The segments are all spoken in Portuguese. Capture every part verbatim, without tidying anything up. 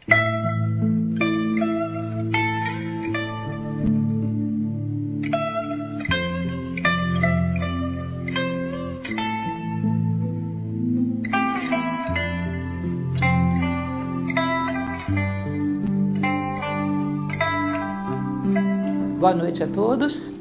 Boa noite a todos,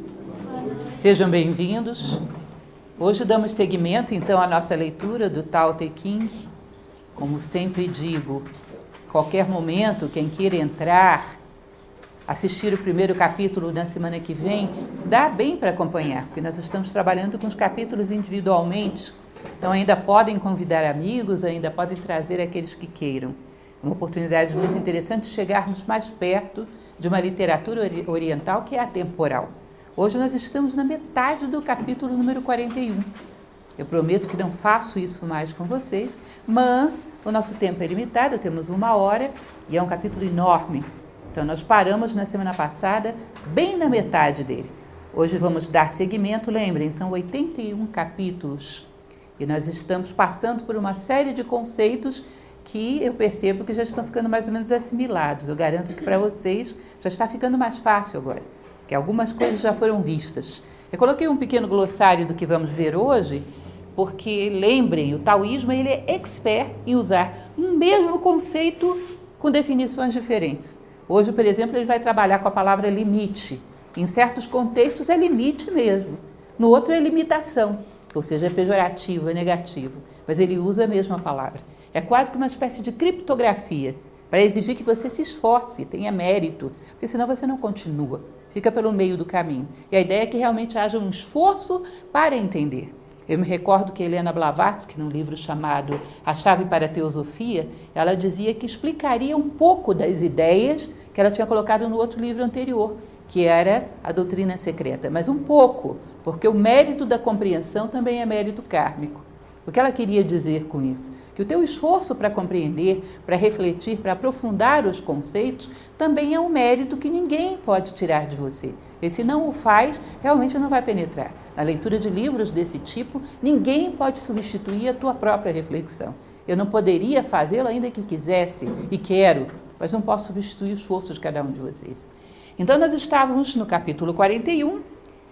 sejam bem-vindos. Hoje damos seguimento então à nossa leitura do Tao Te Ching. Como sempre digo, qualquer momento, quem queira entrar, assistir o primeiro capítulo na semana que vem, dá bem para acompanhar, porque nós estamos trabalhando com os capítulos individualmente, então ainda podem convidar amigos, ainda podem trazer aqueles que queiram. Uma oportunidade muito interessante de chegarmos mais perto de uma literatura oriental que é atemporal. Hoje nós estamos na metade do capítulo número quarenta e um. Eu prometo que não faço isso mais com vocês, mas o nosso tempo é limitado, temos uma hora e é um capítulo enorme. Então nós paramos na semana passada, bem na metade dele. Hoje vamos dar seguimento, lembrem, são oitenta e um capítulos e nós estamos passando por uma série de conceitos que eu percebo que já estão ficando mais ou menos assimilados. Eu garanto que para vocês já está ficando mais fácil agora, que algumas coisas já foram vistas. Eu coloquei um pequeno glossário do que vamos ver hoje, porque lembrem, o taoísmo ele é expert em usar um mesmo conceito com definições diferentes. Hoje, por exemplo, ele vai trabalhar com a palavra limite. Em certos contextos é limite mesmo, no outro é limitação, ou seja, é pejorativo, é negativo, mas ele usa a mesma palavra. É quase que uma espécie de criptografia, para exigir que você se esforce, tenha mérito, porque senão você não continua, fica pelo meio do caminho. E a ideia é que realmente haja um esforço para entender. Eu me recordo que Helena Blavatsky, num livro chamado A Chave para a Teosofia, ela dizia que explicaria um pouco das ideias que ela tinha colocado no outro livro anterior, que era a doutrina secreta, mas um pouco, porque o mérito da compreensão também é mérito kármico. O que ela queria dizer com isso? Que o teu esforço para compreender, para refletir, para aprofundar os conceitos, também é um mérito que ninguém pode tirar de você. E se não o faz, realmente não vai penetrar. Na leitura de livros desse tipo, ninguém pode substituir a tua própria reflexão. Eu não poderia fazê-lo ainda que quisesse, e quero, mas não posso substituir o esforço de cada um de vocês. Então, nós estávamos no capítulo quarenta e um,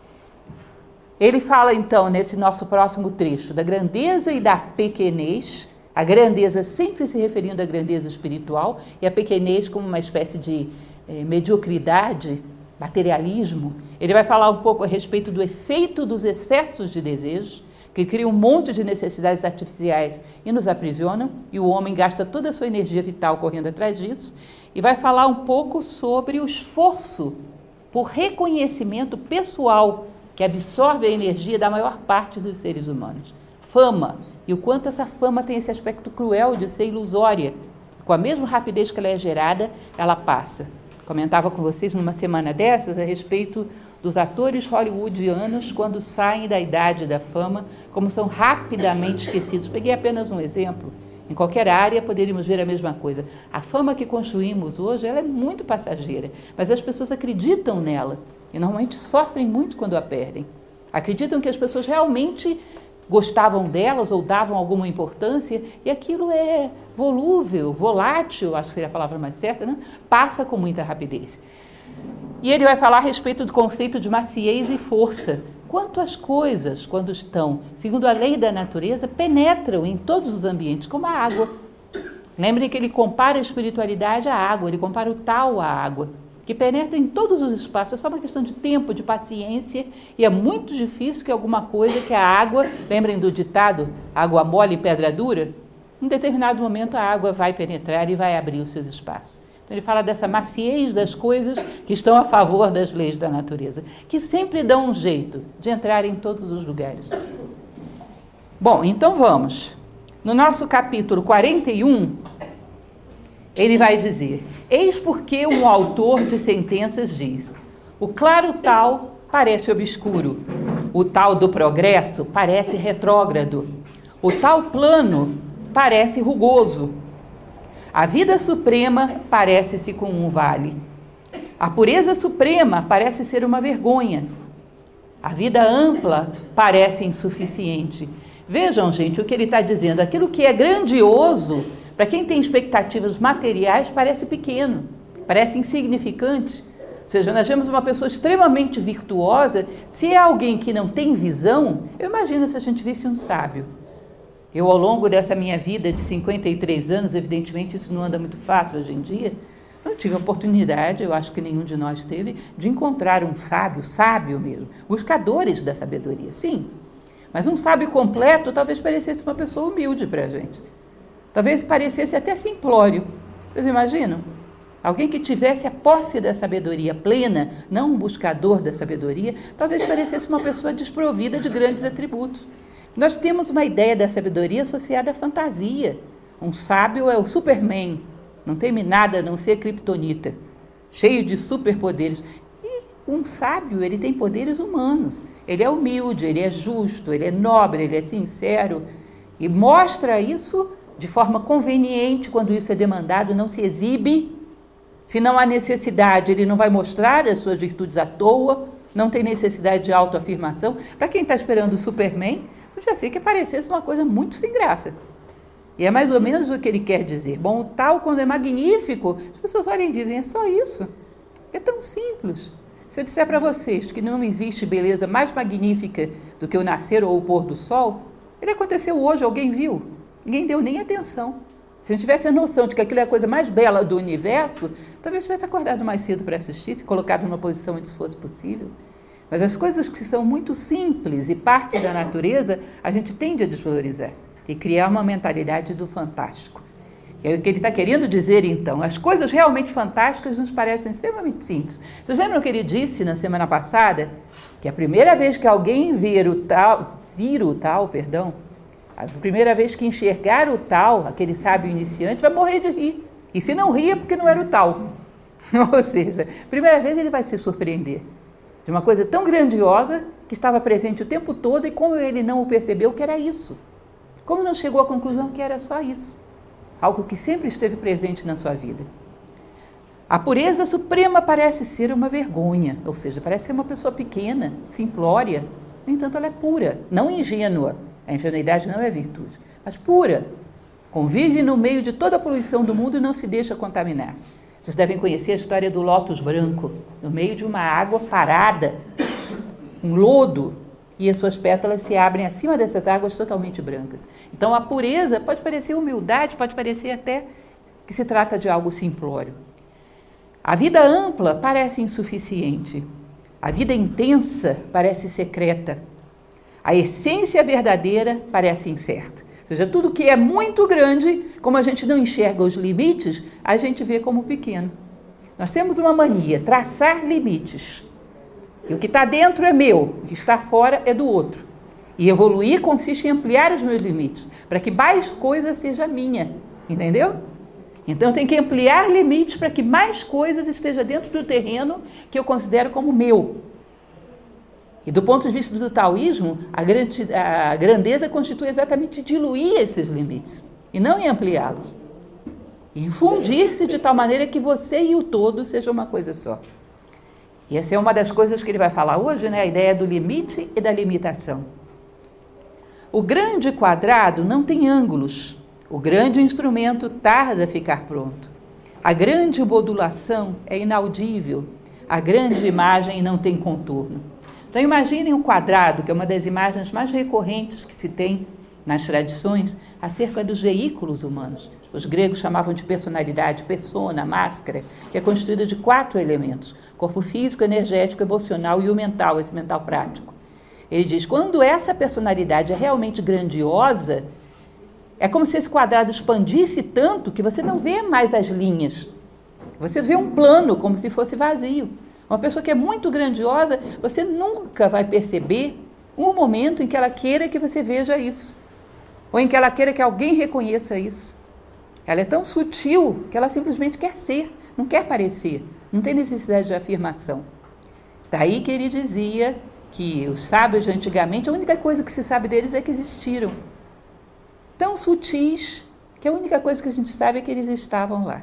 ele fala então, nesse nosso próximo trecho, da grandeza e da pequenez, a grandeza sempre se referindo à grandeza espiritual e a pequenez como uma espécie de eh, mediocridade, materialismo. Ele vai falar um pouco a respeito do efeito dos excessos de desejos, que criam um monte de necessidades artificiais e nos aprisionam, e o homem gasta toda a sua energia vital correndo atrás disso, e vai falar um pouco sobre o esforço por reconhecimento pessoal que absorve a energia da maior parte dos seres humanos. Fama, e o quanto essa fama tem esse aspecto cruel de ser ilusória. Com a mesma rapidez que ela é gerada, ela passa. Comentava com vocês numa semana dessas a respeito dos atores hollywoodianos quando saem da idade da fama, como são rapidamente esquecidos. Peguei apenas um exemplo. Em qualquer área poderíamos ver a mesma coisa. A fama que construímos hoje, ela é muito passageira, mas as pessoas acreditam nela. E normalmente sofrem muito quando a perdem. Acreditam que as pessoas realmente gostavam delas ou davam alguma importância, e aquilo é volúvel, volátil, acho que seria a palavra mais certa, né? Passa com muita rapidez. E ele vai falar a respeito do conceito de maciez e força. Quanto as coisas, quando estão, segundo a lei da natureza, penetram em todos os ambientes, como a água. Lembrem que ele compara a espiritualidade à água, ele compara o Tao à água, que penetra em todos os espaços. É só uma questão de tempo, de paciência, e é muito difícil que alguma coisa que a água, lembrem do ditado, água mole e pedra dura, em determinado momento a água vai penetrar e vai abrir os seus espaços. Então ele fala dessa maciez das coisas que estão a favor das leis da natureza, que sempre dão um jeito de entrar em todos os lugares. Bom, então vamos. No nosso capítulo quarenta e um, ele vai dizer: eis porque um autor de sentenças diz: o claro tal parece obscuro, o tal do progresso parece retrógrado, o tal plano parece rugoso, a vida suprema parece-se com um vale, a pureza suprema parece ser uma vergonha, a vida ampla parece insuficiente. Vejam, gente, o que ele está dizendo: aquilo que é grandioso Para quem tem expectativas materiais, parece pequeno, parece insignificante. Ou seja, nós vemos uma pessoa extremamente virtuosa. Se é alguém que não tem visão, eu imagino se a gente visse um sábio. Eu, ao longo dessa minha vida de cinquenta e três anos, evidentemente isso não anda muito fácil hoje em dia, não tive a oportunidade, eu acho que nenhum de nós teve, de encontrar um sábio, sábio mesmo, buscadores da sabedoria, sim. Mas um sábio completo talvez parecesse uma pessoa humilde para a gente. Talvez parecesse até simplório. Vocês imaginam? Alguém que tivesse a posse da sabedoria plena, não um buscador da sabedoria, talvez parecesse uma pessoa desprovida de grandes atributos. Nós temos uma ideia da sabedoria associada à fantasia. Um sábio é o Superman, não teme nada a não ser kryptonita, cheio de superpoderes. E um sábio, ele tem poderes humanos. Ele é humilde, ele é justo, ele é nobre, ele é sincero. E mostra isso de forma conveniente quando isso é demandado, não se exibe. Se não há necessidade, ele não vai mostrar as suas virtudes à toa, não tem necessidade de autoafirmação. Para quem está esperando o Superman, eu já sei que parecesse uma coisa muito sem graça. E é mais ou menos o que ele quer dizer. Bom, o tal, quando é magnífico, as pessoas olham e dizem, é só isso. É tão simples. Se eu disser para vocês que não existe beleza mais magnífica do que o nascer ou o pôr do sol, ele aconteceu hoje, alguém viu? Ninguém deu nem atenção. Se a gente tivesse a noção de que aquilo é a coisa mais bela do universo, talvez tivesse acordado mais cedo para assistir, se colocado numa posição onde isso fosse possível. Mas as coisas que são muito simples e parte da natureza, a gente tende a desvalorizar e criar uma mentalidade do fantástico. E é o que ele está querendo dizer, então. As coisas realmente fantásticas nos parecem extremamente simples. Vocês lembram que ele disse na semana passada que a primeira vez que alguém vir o tal, vir o tal, perdão, a primeira vez que enxergar o tal, aquele sábio iniciante, vai morrer de rir. E se não rir é porque não era o tal. Ou seja, primeira vez ele vai se surpreender de uma coisa tão grandiosa que estava presente o tempo todo e como ele não o percebeu que era isso. Como não chegou à conclusão que era só isso. Algo que sempre esteve presente na sua vida. A pureza suprema parece ser uma vergonha, ou seja, parece ser uma pessoa pequena, simplória. No entanto, ela é pura, não ingênua. A ingenuidade não é virtude, mas pura. Convive no meio de toda a poluição do mundo e não se deixa contaminar. Vocês devem conhecer a história do lótus branco, no meio de uma água parada, um lodo, e as suas pétalas se abrem acima dessas águas totalmente brancas. Então, a pureza pode parecer humildade, pode parecer até que se trata de algo simplório. A vida ampla parece insuficiente. A vida intensa parece secreta. A essência verdadeira parece incerta. Ou seja, tudo que é muito grande, como a gente não enxerga os limites, a gente vê como pequeno. Nós temos uma mania, traçar limites. E o que está dentro é meu, o que está fora é do outro. E evoluir consiste em ampliar os meus limites, para que mais coisa seja minha, entendeu? Então eu tenho que ampliar limites para que mais coisas estejam dentro do terreno que eu considero como meu. E do ponto de vista do taoísmo, a, grande, a grandeza constitui exatamente diluir esses limites, e não em ampliá-los. E infundir-se de tal maneira que você e o todo sejam uma coisa só. E essa é uma das coisas que ele vai falar hoje, né? A ideia do limite e da limitação. O grande quadrado não tem ângulos. O grande instrumento tarda a ficar pronto. A grande modulação é inaudível. A grande imagem não tem contorno. Então imaginem um quadrado, que é uma das imagens mais recorrentes que se tem nas tradições, acerca dos veículos humanos. Os gregos chamavam de personalidade, persona, máscara, que é constituída de quatro elementos: corpo físico, energético, emocional e o mental, esse mental prático. Ele diz, quando essa personalidade é realmente grandiosa, é como se esse quadrado expandisse tanto que você não vê mais as linhas. Você vê um plano, como se fosse vazio. Uma pessoa que é muito grandiosa, você nunca vai perceber um momento em que ela queira que você veja isso. Ou em que ela queira que alguém reconheça isso. Ela é tão sutil que ela simplesmente quer ser, não quer parecer, não tem necessidade de afirmação. Daí que ele dizia que os sábios de antigamente, a única coisa que se sabe deles é que existiram. Tão sutis que a única coisa que a gente sabe é que eles estavam lá.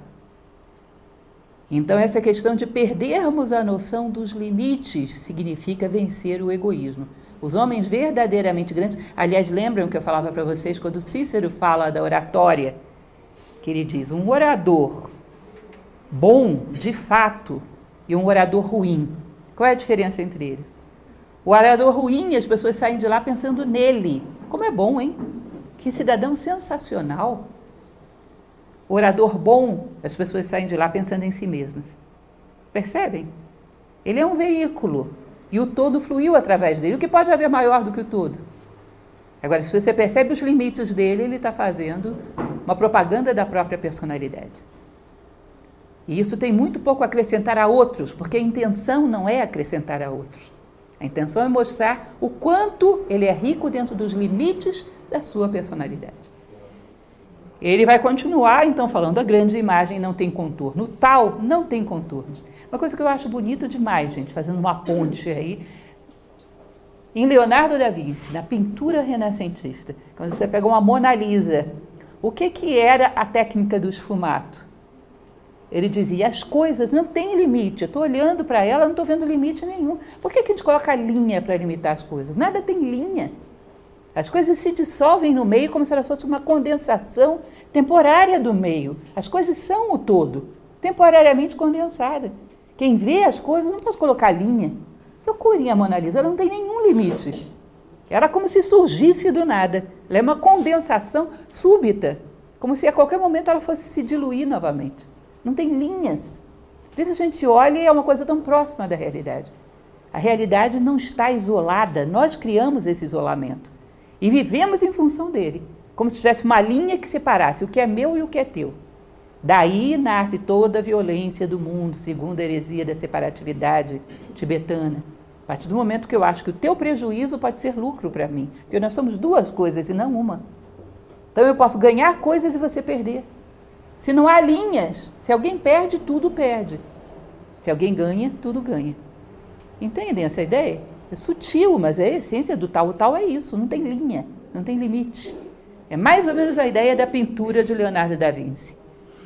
Então, essa questão de perdermos a noção dos limites significa vencer o egoísmo. Os homens verdadeiramente grandes, aliás, lembram que eu falava para vocês quando Cícero fala da oratória, que ele diz, um orador bom, de fato, e um orador ruim. Qual é a diferença entre eles? O orador ruim, as pessoas saem de lá pensando nele. Como é bom, hein? Que cidadão sensacional. O orador bom, as pessoas saem de lá pensando em si mesmas. Percebem? Ele é um veículo e o todo fluiu através dele. O que pode haver maior do que o todo? Agora, se você percebe os limites dele, ele está fazendo uma propaganda da própria personalidade. E isso tem muito pouco a acrescentar a outros, porque a intenção não é acrescentar a outros. A intenção é mostrar o quanto ele é rico dentro dos limites da sua personalidade. Ele vai continuar, então, falando, a grande imagem não tem contorno. O tal não tem contornos. Uma coisa que eu acho bonito demais, gente, fazendo uma ponte aí, em Leonardo da Vinci, na pintura renascentista, quando você pega uma Mona Lisa, o que, que era a técnica do esfumato? Ele dizia, as coisas não têm limite, eu estou olhando para ela, não estou vendo limite nenhum. Por que, que a gente coloca linha para limitar as coisas? Nada tem linha. As coisas se dissolvem no meio como se ela fosse uma condensação temporária do meio. As coisas são o todo, temporariamente condensada. Quem vê as coisas não pode colocar linha. Procurem a Mona Lisa, ela não tem nenhum limite. Ela é como se surgisse do nada. Ela é uma condensação súbita, como se a qualquer momento ela fosse se diluir novamente. Não tem linhas. Por isso a gente olha e é uma coisa tão próxima da realidade. A realidade não está isolada, nós criamos esse isolamento. E vivemos em função dele, como se tivesse uma linha que separasse o que é meu e o que é teu. Daí nasce toda a violência do mundo, segundo a heresia da separatividade tibetana. A partir do momento que eu acho que o teu prejuízo pode ser lucro para mim, porque nós somos duas coisas e não uma. Então eu posso ganhar coisas e você perder. Se não há linhas, se alguém perde, tudo perde. Se alguém ganha, tudo ganha. Entendem essa ideia? É sutil, mas é a essência do tal. O tal é isso, não tem linha, não tem limite. É mais ou menos a ideia da pintura de Leonardo da Vinci.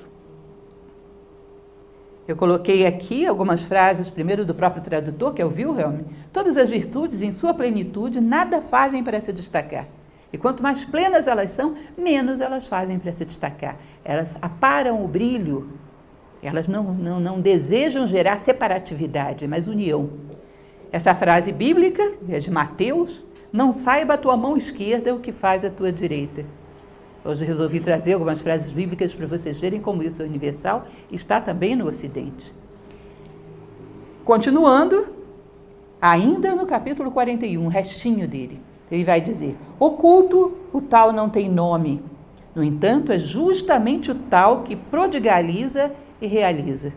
Eu coloquei aqui algumas frases, primeiro do próprio tradutor, que é o Wilhelm. Todas as virtudes, em sua plenitude, nada fazem para se destacar. E quanto mais plenas elas são, menos elas fazem para se destacar. Elas aparam o brilho, elas não, não, não desejam gerar separatividade, mas união. Essa frase bíblica, é de Mateus, não saiba a tua mão esquerda o que faz a tua direita. Hoje resolvi trazer algumas frases bíblicas para vocês verem como isso é universal e está também no Ocidente. Continuando, ainda no capítulo quarenta e um, um restinho dele, ele vai dizer, oculto, o tal não tem nome. No entanto, é justamente o tal que prodigaliza e realiza.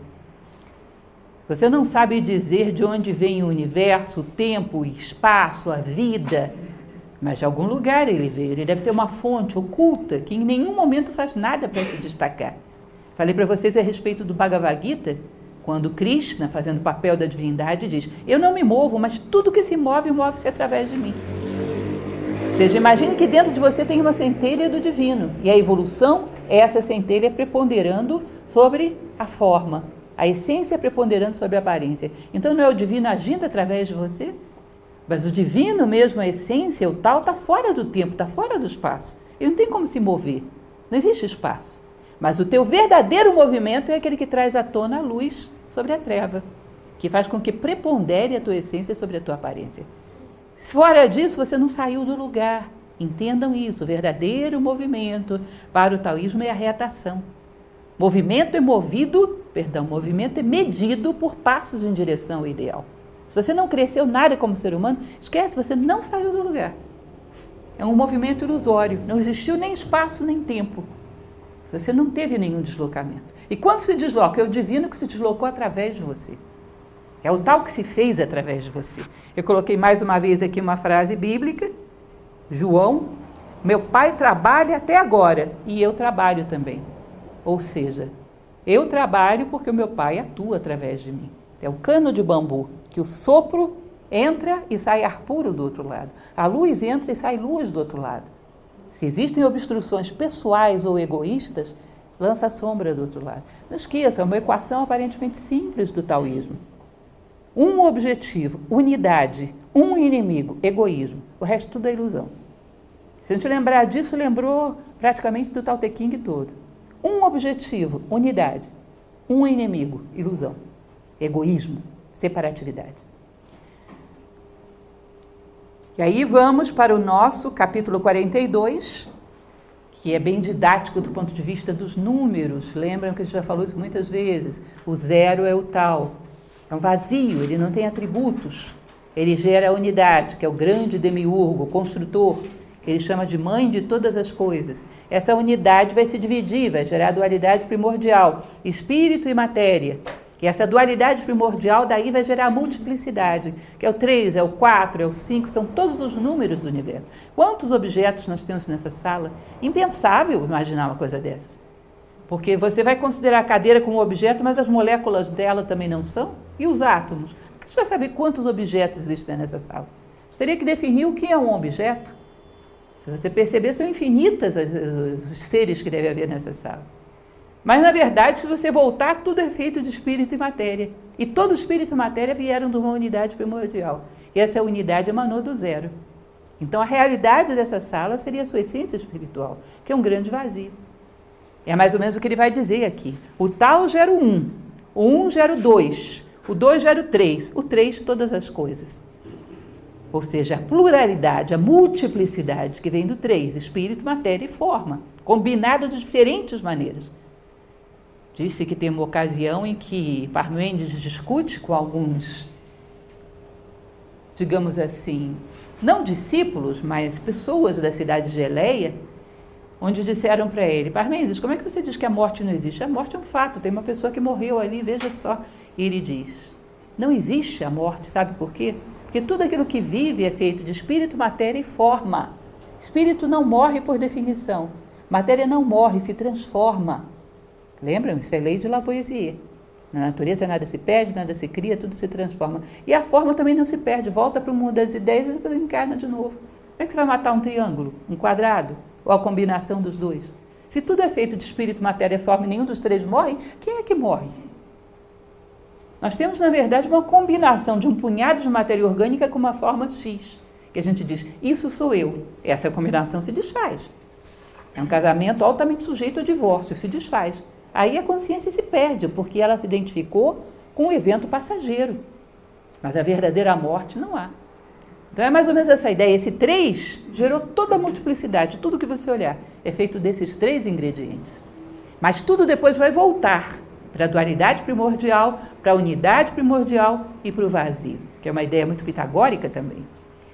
Você não sabe dizer de onde vem o universo, o tempo, o espaço, a vida, mas de algum lugar ele veio. Ele deve ter uma fonte oculta que em nenhum momento faz nada para se destacar. Falei para vocês a respeito do Bhagavad Gita, quando Krishna, fazendo o papel da divindade, diz, eu não me movo, mas tudo que se move, move-se através de mim. Ou seja, imagine que dentro de você tem uma centelha do divino, e a evolução é essa centelha preponderando sobre a forma, a essência preponderando sobre a aparência. Então não é o divino agindo através de você? Mas o divino mesmo, a essência, o tal, está fora do tempo, está fora do espaço. Ele não tem como se mover, não existe espaço. Mas o teu verdadeiro movimento é aquele que traz à tona a luz sobre a treva, que faz com que prepondere a tua essência sobre a tua aparência. Fora disso, você não saiu do lugar. Entendam isso, o verdadeiro movimento para o taoísmo é a reatação. Movimento é movido, perdão, movimento é medido por passos em direção ao ideal. Se você não cresceu nada como ser humano, esquece, você não saiu do lugar. É um movimento ilusório, não existiu nem espaço nem tempo. Você não teve nenhum deslocamento. E quando se desloca, é o divino que se deslocou através de você. É o tal que se fez através de você. Eu coloquei mais uma vez aqui uma frase bíblica, João, meu pai trabalha até agora e eu trabalho também. Ou seja, eu trabalho porque o meu pai atua através de mim. É o cano de bambu, que o sopro entra e sai ar puro do outro lado. A luz entra e sai luz do outro lado. Se existem obstruções pessoais ou egoístas, lança a sombra do outro lado. Não esqueça, é uma equação aparentemente simples do taoísmo. Um objetivo, unidade, um inimigo, egoísmo. O resto tudo é ilusão. Se a gente lembrar disso, lembrou praticamente do Tao Te Ching todo. Um objetivo, unidade. Um inimigo, ilusão. Egoísmo, separatividade. E aí vamos para o nosso capítulo quarenta e dois, que é bem didático do ponto de vista dos números. Lembram que a gente já falou isso muitas vezes? O zero é o tal. É um vazio, ele não tem atributos. Ele gera a unidade, que é o grande demiurgo, o construtor, que ele chama de mãe de todas as coisas. Essa unidade vai se dividir, vai gerar a dualidade primordial, espírito e matéria. E essa dualidade primordial daí vai gerar a multiplicidade, que é o três, é o quatro, é o cinco, são todos os números do universo. Quantos objetos nós temos nessa sala? Impensável imaginar uma coisa dessas. Porque você vai considerar a cadeira como objeto, mas as moléculas dela também não são? E os átomos? A gente vai saber quantos objetos existem nessa sala. Você teria que definir o que é um objeto. Se você perceber, são infinitas os seres que deve haver nessa sala. Mas, na verdade, se você voltar, tudo é feito de espírito e matéria. E todo espírito e matéria vieram de uma unidade primordial. E essa unidade emanou do zero. Então, a realidade dessa sala seria a sua essência espiritual, que é um grande vazio. É mais ou menos o que ele vai dizer aqui. O tal gera o um, o um gera o dois, o dois gera o três, o três todas as coisas. Ou seja, a pluralidade, a multiplicidade que vem do três, espírito, matéria e forma, combinado de diferentes maneiras. Disse que tem uma ocasião em que Parmênides discute com alguns, digamos assim, não discípulos, mas pessoas da cidade de Eleia, onde disseram para ele: Parmênides, como é que você diz que a morte não existe? A morte é um fato, tem uma pessoa que morreu ali, veja só. E ele diz: não existe a morte, sabe por quê? Porque tudo aquilo que vive é feito de espírito, matéria e forma. Espírito não morre por definição. Matéria não morre, se transforma. Lembram? Isso é lei de Lavoisier. Na natureza nada se perde, nada se cria, tudo se transforma. E a forma também não se perde, volta para o mundo das ideias e depois encarna de novo. Como é que você vai matar um triângulo, um quadrado, ou a combinação dos dois? Se tudo é feito de espírito, matéria e forma e nenhum dos três morre, quem é que morre? Nós temos, na verdade, uma combinação de um punhado de matéria orgânica com uma forma X, que a gente diz, isso sou eu. Essa combinação se desfaz. É um casamento altamente sujeito ao divórcio, se desfaz. Aí a consciência se perde, porque ela se identificou com um evento passageiro. Mas a verdadeira morte não há. Então é mais ou menos essa ideia. Esse três gerou toda a multiplicidade. Tudo que você olhar é feito desses três ingredientes. Mas tudo depois vai voltar para a dualidade primordial, para a unidade primordial e para o vazio, que é uma ideia muito pitagórica também.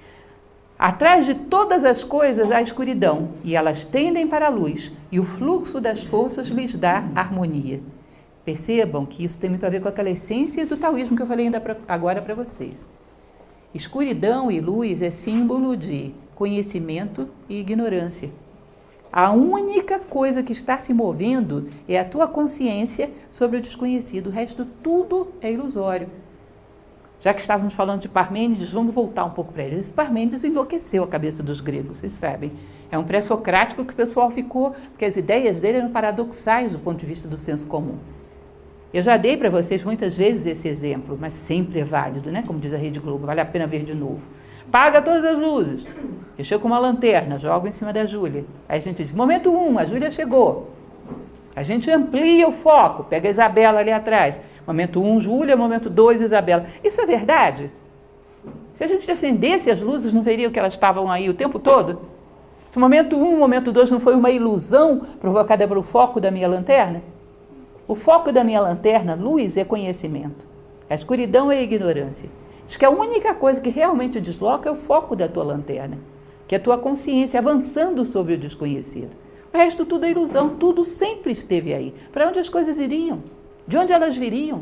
Atrás de todas as coisas há escuridão, e elas tendem para a luz, e o fluxo das forças lhes dá harmonia. Percebam que isso tem muito a ver com aquela essência do taoísmo que eu falei ainda pra, agora para vocês. Escuridão e luz é símbolo de conhecimento e ignorância. A única coisa que está se movendo é a tua consciência sobre o desconhecido. O resto tudo é ilusório. Já que estávamos falando de Parmênides, vamos voltar um pouco para ele. Esse Parmênides enlouqueceu a cabeça dos gregos, vocês sabem. É um pré-socrático que o pessoal ficou, porque as ideias dele eram paradoxais do ponto de vista do senso comum. Eu já dei para vocês muitas vezes esse exemplo, mas sempre é válido, né? Como diz a Rede Globo, vale a pena ver de novo. Paga todas as luzes. Eu chego com uma lanterna, jogo em cima da Júlia. Aí a gente diz, momento um, a Júlia chegou. A gente amplia o foco, pega a Isabela ali atrás. Momento um, Júlia, momento dois, Isabela. Isso é verdade? Se a gente acendesse as luzes, não veria que elas estavam aí o tempo todo? Se o momento um, o momento dois não foi uma ilusão provocada pelo foco da minha lanterna? O foco da minha lanterna, luz, é conhecimento. A escuridão é a ignorância. Diz que a única coisa que realmente desloca é o foco da tua lanterna, que é a tua consciência avançando sobre o desconhecido. O resto tudo é ilusão, tudo sempre esteve aí. Para onde as coisas iriam? De onde elas viriam?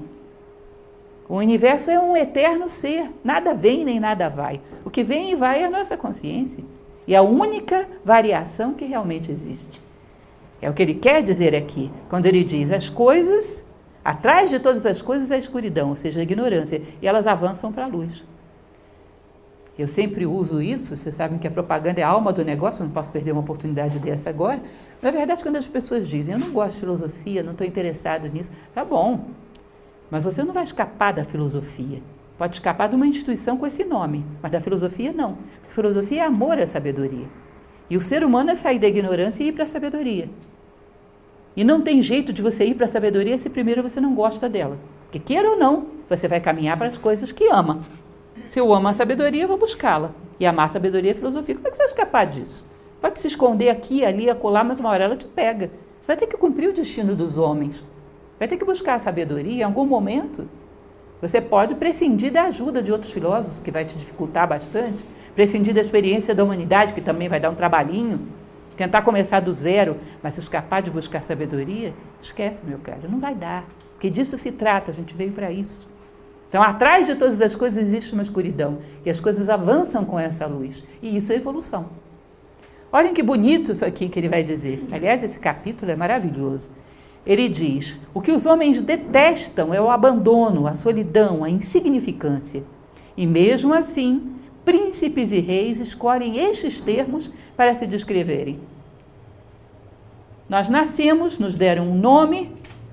O universo é um eterno ser, nada vem nem nada vai. O que vem e vai é a nossa consciência. E a única variação que realmente existe. É o que ele quer dizer aqui, quando ele diz as coisas, atrás de todas as coisas é a escuridão, ou seja, a ignorância, e elas avançam para a luz. Eu sempre uso isso, vocês sabem que a propaganda é a alma do negócio, eu não posso perder uma oportunidade dessa agora. Na verdade, quando as pessoas dizem, eu não gosto de filosofia, não estou interessado nisso, tá bom, mas você não vai escapar da filosofia. Pode escapar de uma instituição com esse nome, mas da filosofia não. Porque filosofia é amor à sabedoria. E o ser humano é sair da ignorância e ir para a sabedoria. E não tem jeito de você ir para a sabedoria se primeiro você não gosta dela. Porque queira ou não, você vai caminhar para as coisas que ama. Se eu amo a sabedoria, eu vou buscá-la. E amar a sabedoria e a filosofia. Como é que você vai escapar disso? Pode se esconder aqui, ali, acolá, mas uma hora ela te pega. Você vai ter que cumprir o destino dos homens. Vai ter que buscar a sabedoria em algum momento. Você pode prescindir da ajuda de outros filósofos, que vai te dificultar bastante. Prescindir da experiência da humanidade, que também vai dar um trabalhinho. Tentar começar do zero, mas se escapar de buscar sabedoria, esquece, meu caro, não vai dar. Porque disso se trata, a gente veio para isso. Então, atrás de todas as coisas existe uma escuridão. E as coisas avançam com essa luz. E isso é evolução. Olhem que bonito isso aqui que ele vai dizer. Aliás, esse capítulo é maravilhoso. Ele diz, o que os homens detestam é o abandono, a solidão, a insignificância. E mesmo assim, príncipes e reis escolhem estes termos para se descreverem. Nós nascemos, nos deram um nome,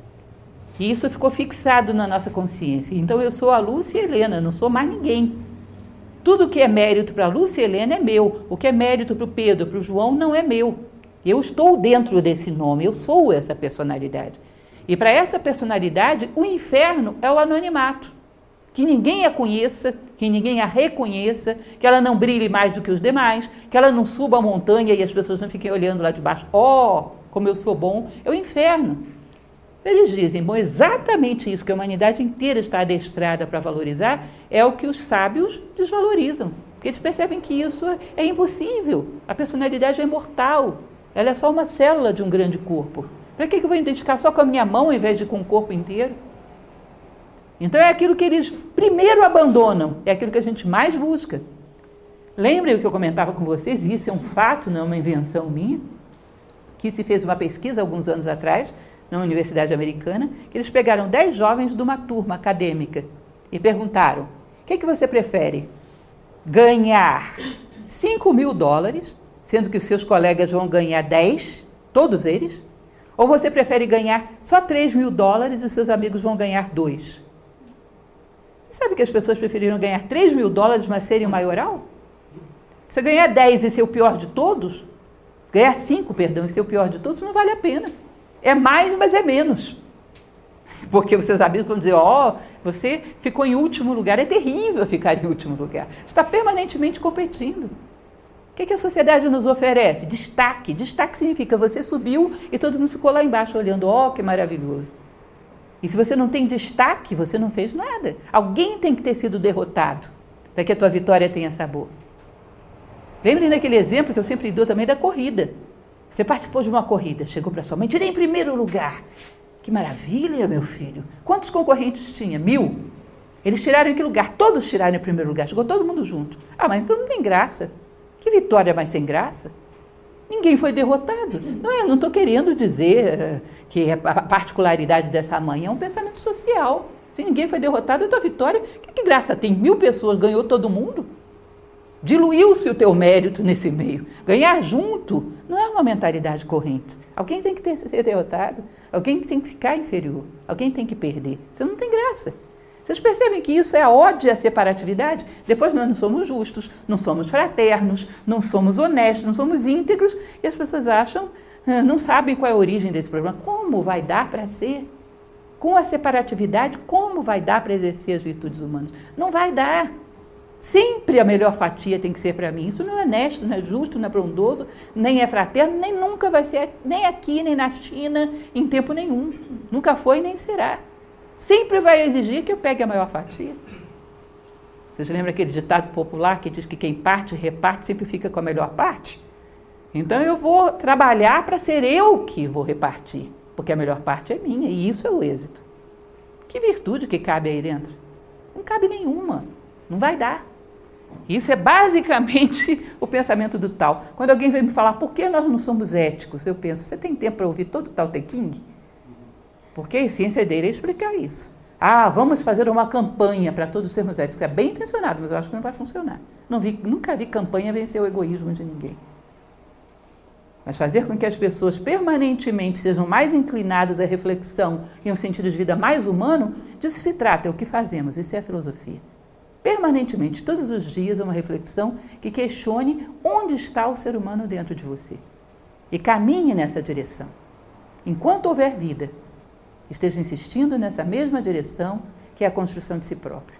e isso ficou fixado na nossa consciência. Então eu sou a Lúcia Helena, não sou mais ninguém. Tudo que é mérito para a Lúcia Helena é meu. O que é mérito para o Pedro, para o João, não é meu. Eu estou dentro desse nome, eu sou essa personalidade. E para essa personalidade, o inferno é o anonimato. Que ninguém a conheça, que ninguém a reconheça, que ela não brilhe mais do que os demais, que ela não suba a montanha e as pessoas não fiquem olhando lá de baixo. Oh, como eu sou bom, é o inferno. Eles dizem, bom, exatamente isso que a humanidade inteira está adestrada para valorizar é o que os sábios desvalorizam. Porque eles percebem que isso é impossível. A personalidade é imortal. Ela é só uma célula de um grande corpo. Para que eu vou identificar só com a minha mão ao invés de com o corpo inteiro? Então é aquilo que eles primeiro abandonam, é aquilo que a gente mais busca. Lembrem o que eu comentava com vocês, e isso é um fato, não é uma invenção minha, que se fez uma pesquisa alguns anos atrás, na Universidade Americana, que eles pegaram dez jovens de uma turma acadêmica e perguntaram, o que, que você prefere? Ganhar cinco mil dólares, sendo que os seus colegas vão ganhar dez, todos eles, ou você prefere ganhar só três mil dólares e os seus amigos vão ganhar dois? Você sabe que as pessoas preferiram ganhar três mil dólares, mas serem o maioral? Você ganhar dez e ser o pior de todos, ganhar cinco, perdão, e ser o pior de todos, não vale a pena. É mais, mas é menos. Porque os seus amigos vão dizer, ó, oh, você ficou em último lugar. É terrível ficar em último lugar. Você está permanentemente competindo. O que, que a sociedade nos oferece? Destaque. Destaque significa você subiu e todo mundo ficou lá embaixo olhando, ó, oh, que maravilhoso. E se você não tem destaque, você não fez nada. Alguém tem que ter sido derrotado para que a tua vitória tenha sabor. Lembrem daquele exemplo que eu sempre dou também da corrida. Você participou de uma corrida, chegou para sua mãe, tirei em primeiro lugar. Que maravilha, meu filho. Quantos concorrentes tinha? Mil. Eles tiraram em que lugar? Todos tiraram em primeiro lugar. Chegou todo mundo junto. Ah, mas então não tem graça. Que vitória mais sem graça? Ninguém foi derrotado. Não, eu não estou querendo dizer que a particularidade dessa mãe é um pensamento social. Se ninguém foi derrotado, a tua vitória, que, que graça tem? Mil pessoas, ganhou todo mundo? Diluiu-se o teu mérito nesse meio. Ganhar junto não é uma mentalidade corrente. Alguém tem que ter, ser derrotado, alguém tem que ficar inferior, alguém tem que perder. Isso não tem graça. Vocês percebem que isso é a ode à separatividade? Depois nós não somos justos, não somos fraternos, não somos honestos, não somos íntegros, e as pessoas acham, não sabem qual é a origem desse problema. Como vai dar para ser? Com a separatividade, como vai dar para exercer as virtudes humanas? Não vai dar. Sempre a melhor fatia tem que ser para mim. Isso não é honesto, não é justo, não é bondoso, nem é fraterno, nem nunca vai ser, nem aqui, nem na China, em tempo nenhum. Nunca foi, nem será. Sempre vai exigir que eu pegue a maior fatia. Vocês lembram aquele ditado popular que diz que quem parte, reparte, sempre fica com a melhor parte? Então eu vou trabalhar para ser eu que vou repartir, porque a melhor parte é minha, e isso é o êxito. Que virtude que cabe aí dentro? Não cabe nenhuma, não vai dar. Isso é basicamente o pensamento do Tao. Quando alguém vem me falar, por que nós não somos éticos? Eu penso, você tem tempo para ouvir todo o Tao Te Ching? Porque a essência dele é explicar isso. Ah, vamos fazer uma campanha para todos sermos éticos. É bem intencionado, mas eu acho que não vai funcionar. Não vi, nunca vi campanha vencer o egoísmo de ninguém. Mas fazer com que as pessoas permanentemente sejam mais inclinadas à reflexão e um sentido de vida mais humano, disso se trata, é o que fazemos, isso é a filosofia. Permanentemente, todos os dias, uma reflexão que questione onde está o ser humano dentro de você. E caminhe nessa direção. enquanto houver vida, esteja insistindo nessa mesma direção, que é a construção de si próprio.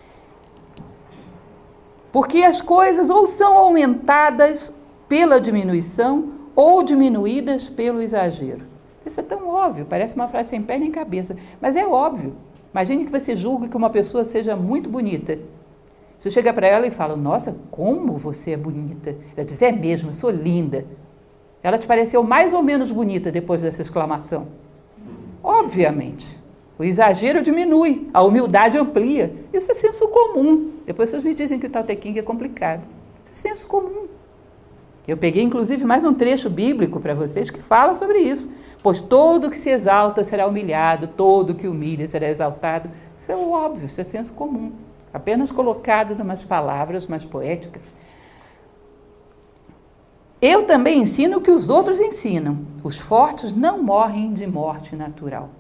Porque as coisas ou são aumentadas pela diminuição ou diminuídas pelo exagero. Isso é tão óbvio, parece uma frase sem pé nem cabeça, mas é óbvio. Imagine que você julgue que uma pessoa seja muito bonita. Você chega para ela e fala, nossa, como você é bonita. Ela diz, é mesmo, eu sou linda. Ela te pareceu mais ou menos bonita depois dessa exclamação? Obviamente. O exagero diminui, a humildade amplia. Isso é senso comum. Depois vocês me dizem que o Tao Te Ching é complicado. Isso é senso comum. Eu peguei, inclusive, mais um trecho bíblico para vocês que fala sobre isso. Pois todo que se exalta será humilhado, todo que humilha será exaltado. Isso é óbvio, isso é senso comum. Apenas colocado em umas palavras mais poéticas. Eu também ensino o que os outros ensinam. Os fortes não morrem de morte natural.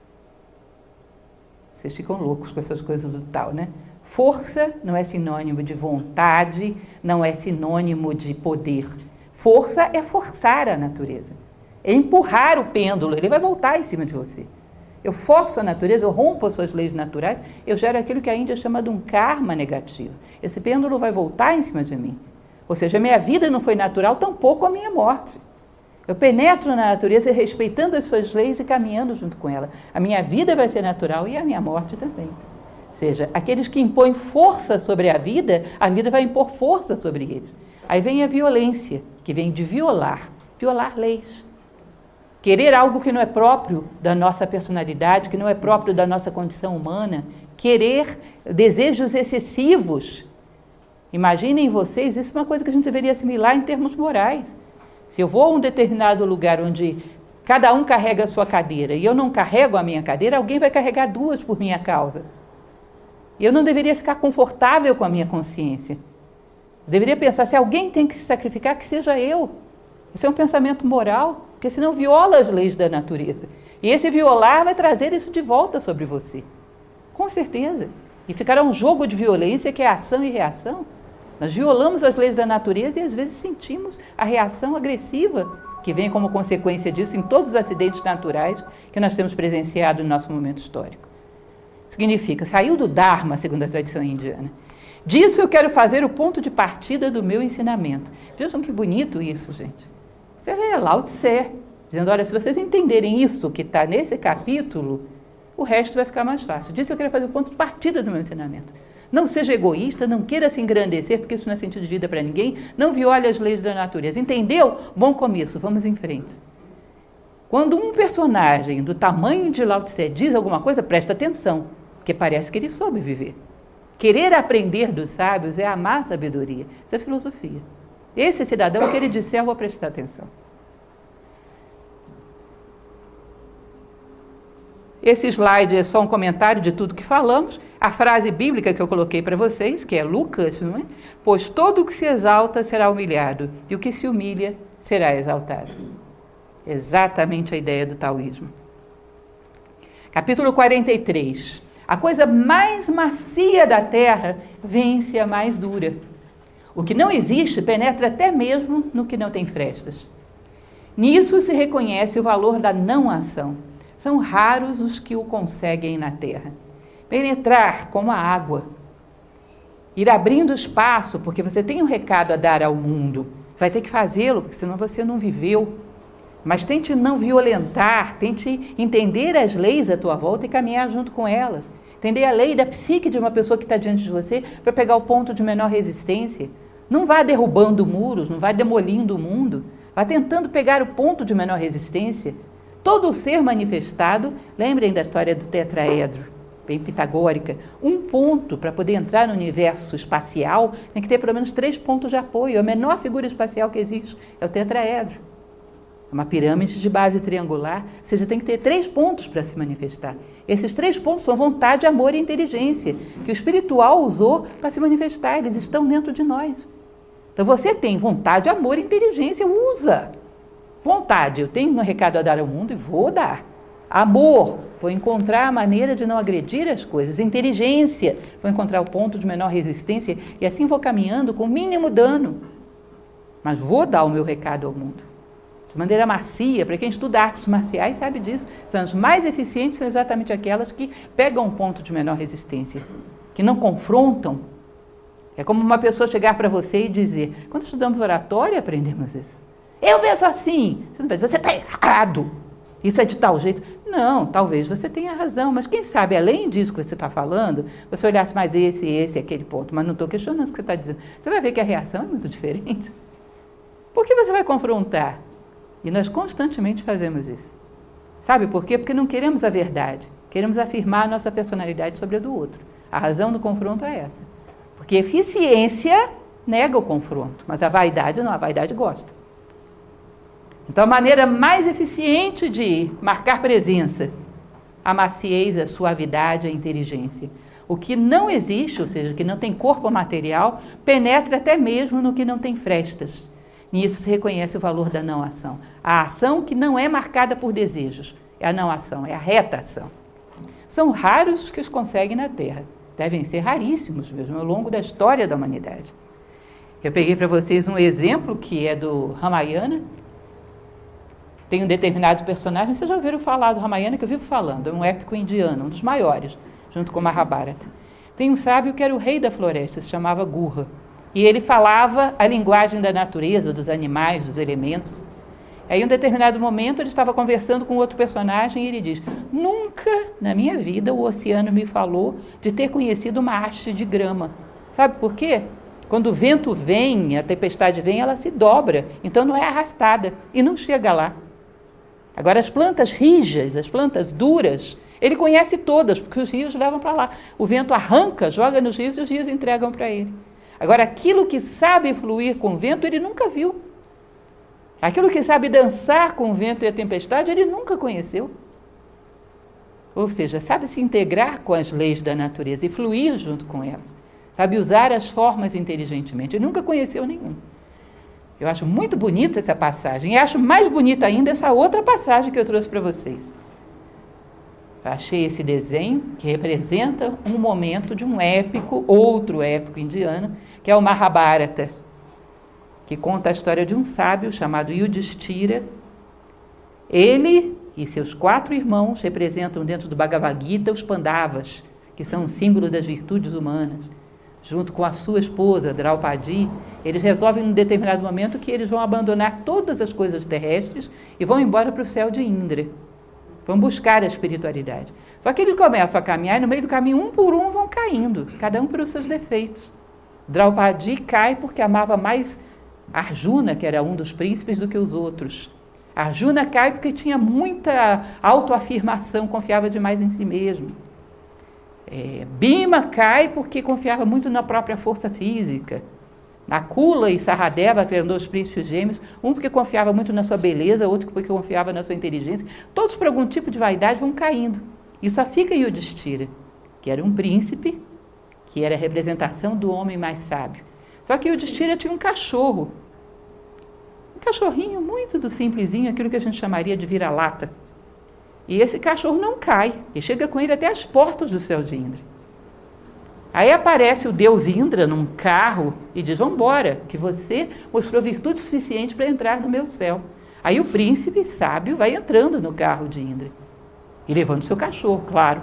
Vocês ficam loucos com essas coisas do tal, né? Força não é sinônimo de vontade, não é sinônimo de poder. Força é forçar a natureza, é empurrar o pêndulo, ele vai voltar em cima de você. Eu forço a natureza, eu rompo as suas leis naturais, eu gero aquilo que a Índia chama de um karma negativo. Esse pêndulo vai voltar em cima de mim. Ou seja, a minha vida não foi natural, tampouco a minha morte. Eu penetro na natureza respeitando as suas leis e caminhando junto com ela. A minha vida vai ser natural e a minha morte também. Ou seja, aqueles que impõem força sobre a vida, a vida vai impor força sobre eles. Aí vem a violência, que vem de violar, violar leis. Querer algo que não é próprio da nossa personalidade, que não é próprio da nossa condição humana, querer desejos excessivos. Imaginem vocês, isso é uma coisa que a gente deveria assimilar em termos morais. Se eu vou a um determinado lugar onde cada um carrega a sua cadeira e eu não carrego a minha cadeira, alguém vai carregar duas por minha causa. Eu não deveria ficar confortável com a minha consciência. Eu deveria pensar, se alguém tem que se sacrificar, que seja eu. Esse é um pensamento moral, porque senão viola as leis da natureza. E esse violar vai trazer isso de volta sobre você. Com certeza. E ficará um jogo de violência que é ação e reação. Nós violamos as leis da natureza e às vezes sentimos a reação agressiva que vem como consequência disso em todos os acidentes naturais que nós temos presenciado no nosso momento histórico. Significa, saiu do Dharma, segundo a tradição indiana. Disso eu quero fazer o ponto de partida do meu ensinamento. Vejam que bonito isso, gente. Isso é Lao Tse, dizendo, olha, se vocês entenderem isso que está nesse capítulo, o resto vai ficar mais fácil. Disso eu quero fazer o ponto de partida do meu ensinamento. Não seja egoísta, não queira se engrandecer, porque isso não é sentido de vida para ninguém, não viole as leis da natureza. Entendeu? Bom começo, vamos em frente. Quando um personagem do tamanho de Lao Tse diz alguma coisa, presta atenção, porque parece que ele soube viver. Querer aprender dos sábios é amar a sabedoria. Isso é filosofia. Esse cidadão, que ele disser, eu vou prestar atenção. Esse slide é só um comentário de tudo que falamos. A frase bíblica que eu coloquei para vocês, que é Lucas, não é? Pois todo o que se exalta será humilhado, e o que se humilha será exaltado. Exatamente a ideia do taoísmo. Capítulo quarenta e três. A coisa mais macia da terra vence a mais dura. O que não existe penetra até mesmo no que não tem frestas. Nisso se reconhece o valor da não-ação. São raros os que o conseguem na terra. Penetrar como a água. Ir abrindo espaço, porque você tem um recado a dar ao mundo. Vai ter que fazê-lo, porque senão você não viveu. Mas tente não violentar, tente entender as leis à tua volta e caminhar junto com elas. Entender a lei da psique de uma pessoa que está diante de você para pegar o ponto de menor resistência. Não vá derrubando muros, não vá demolindo o mundo. Vá tentando pegar o ponto de menor resistência. Todo o ser manifestado, lembrem da história do tetraedro, bem pitagórica, um ponto para poder entrar no universo espacial tem que ter pelo menos três pontos de apoio. A menor figura espacial que existe é o tetraedro. É uma pirâmide de base triangular, ou seja, tem que ter três pontos para se manifestar. Esses três pontos são vontade, amor e inteligência, que o espiritual usou para se manifestar, eles estão dentro de nós. Então você tem vontade, amor e inteligência, usa. Vontade, eu tenho um recado a dar ao mundo e vou dar. Amor, vou encontrar a maneira de não agredir as coisas. Inteligência, vou encontrar o ponto de menor resistência e assim vou caminhando com o mínimo dano. Mas vou dar o meu recado ao mundo. de maneira macia. Para quem estuda artes marciais sabe disso. As mais eficientes são exatamente aquelas que pegam um ponto de menor resistência, que não confrontam. É como uma pessoa chegar para você e dizer, quando estudamos oratória aprendemos isso. Eu penso assim. Você não vai dizer, você está errado. Isso é de tal jeito. Não, talvez você tenha razão, mas quem sabe, além disso que você está falando, você olhasse mais esse, esse, aquele ponto, mas não estou questionando o que você está dizendo. Você vai ver que a reação é muito diferente. Por que você vai confrontar? E nós constantemente fazemos isso. Sabe por quê? Porque não queremos a verdade. Queremos afirmar a nossa personalidade sobre a do outro. A razão do confronto é essa. Porque eficiência nega o confronto, mas a vaidade não, a vaidade gosta. Então, a maneira mais eficiente de marcar presença, a maciez, a suavidade, a inteligência. O que não existe, ou seja, que não tem corpo material, penetra até mesmo no que não tem frestas. Nisso se reconhece o valor da não ação. A ação que não é marcada por desejos, é a não ação, é a reta ação. São raros os que os conseguem na Terra. Devem ser raríssimos mesmo, ao longo da história da humanidade. Eu peguei para vocês um exemplo que é do Ramayana. Tem um determinado personagem, vocês já ouviram falar do Ramayana, que eu vivo falando, é um épico indiano, um dos maiores, junto com Mahabharata. Tem um sábio que era o rei da floresta, se chamava Gurra, e ele falava a linguagem da natureza, dos animais, dos elementos. Aí, em um determinado momento, ele estava conversando com outro personagem e ele diz, nunca na minha vida o oceano me falou de ter conhecido uma haste de grama. Sabe por quê? Quando o vento vem, a tempestade vem, ela se dobra, então não é arrastada e não chega lá. Agora, as plantas rijas, as plantas duras, ele conhece todas, porque os rios levam para lá. O vento arranca, joga nos rios e os rios entregam para ele. Agora, aquilo que sabe fluir com o vento, ele nunca viu. Aquilo que sabe dançar com o vento e a tempestade, ele nunca conheceu. Ou seja, sabe se integrar com as leis da natureza e fluir junto com elas. Sabe usar as formas inteligentemente. Ele nunca conheceu nenhum. Eu acho muito bonita essa passagem. E acho mais bonita ainda essa outra passagem que eu trouxe para vocês. Eu achei esse desenho que representa um momento de um épico, outro épico indiano, que é o Mahabharata, que conta a história de um sábio chamado Yudhishthira. Ele e seus quatro irmãos representam dentro do Bhagavad Gita os Pandavas, que são um símbolo das virtudes humanas. Junto com a sua esposa, Draupadi, eles resolvem num determinado momento que eles vão abandonar todas as coisas terrestres e vão embora para o céu de Indra. Vão buscar a espiritualidade. Só que eles começam a caminhar e no meio do caminho, um por um, vão caindo, cada um pelos seus defeitos. Draupadi cai porque amava mais Arjuna, que era um dos príncipes, do que os outros. Arjuna cai porque tinha muita autoafirmação, confiava demais em si mesmo. É, Bhima cai porque confiava muito na própria força física. Nakula e Saradeva, que eram dois príncipes gêmeos, um porque confiava muito na sua beleza, outro porque confiava na sua inteligência. Todos por algum tipo de vaidade vão caindo. E só fica Yudhishthira, que era um príncipe, que era a representação do homem mais sábio. Só que Yudhishthira tinha um cachorro. Um cachorrinho muito do simplesinho, aquilo que a gente chamaria de vira-lata. E esse cachorro não cai, e chega com ele até as portas do céu de Indra. Aí aparece o deus Indra num carro e diz, vamos embora, que você mostrou virtude suficiente para entrar no meu céu. Aí o príncipe sábio vai entrando no carro de Indra, e levando seu cachorro, claro.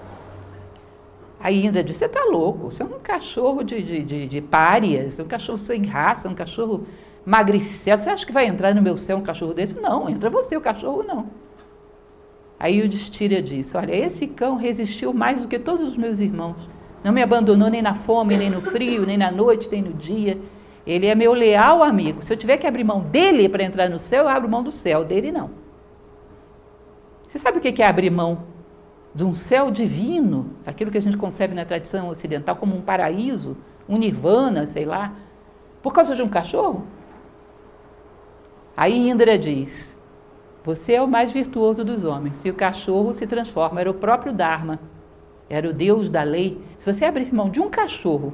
Aí Indra diz, você está louco, você é um cachorro de, de, de, de párias, um cachorro sem raça, um cachorro magricelo, você acha que vai entrar no meu céu um cachorro desse? Não, entra você, o cachorro não. Aí o Yudhishthira diz, olha, esse cão resistiu mais do que todos os meus irmãos. Não me abandonou nem na fome, nem no frio, nem na noite, nem no dia. Ele é meu leal amigo. Se eu tiver que abrir mão dele para entrar no céu, eu abro mão do céu, dele não. Você sabe o que é abrir mão de um céu divino, aquilo que a gente concebe na tradição ocidental como um paraíso, um nirvana, sei lá, por causa de um cachorro? Aí Indra diz, você é o mais virtuoso dos homens, e o cachorro se transforma, era o próprio Dharma, era o Deus da lei. Se você abrisse mão de um cachorro,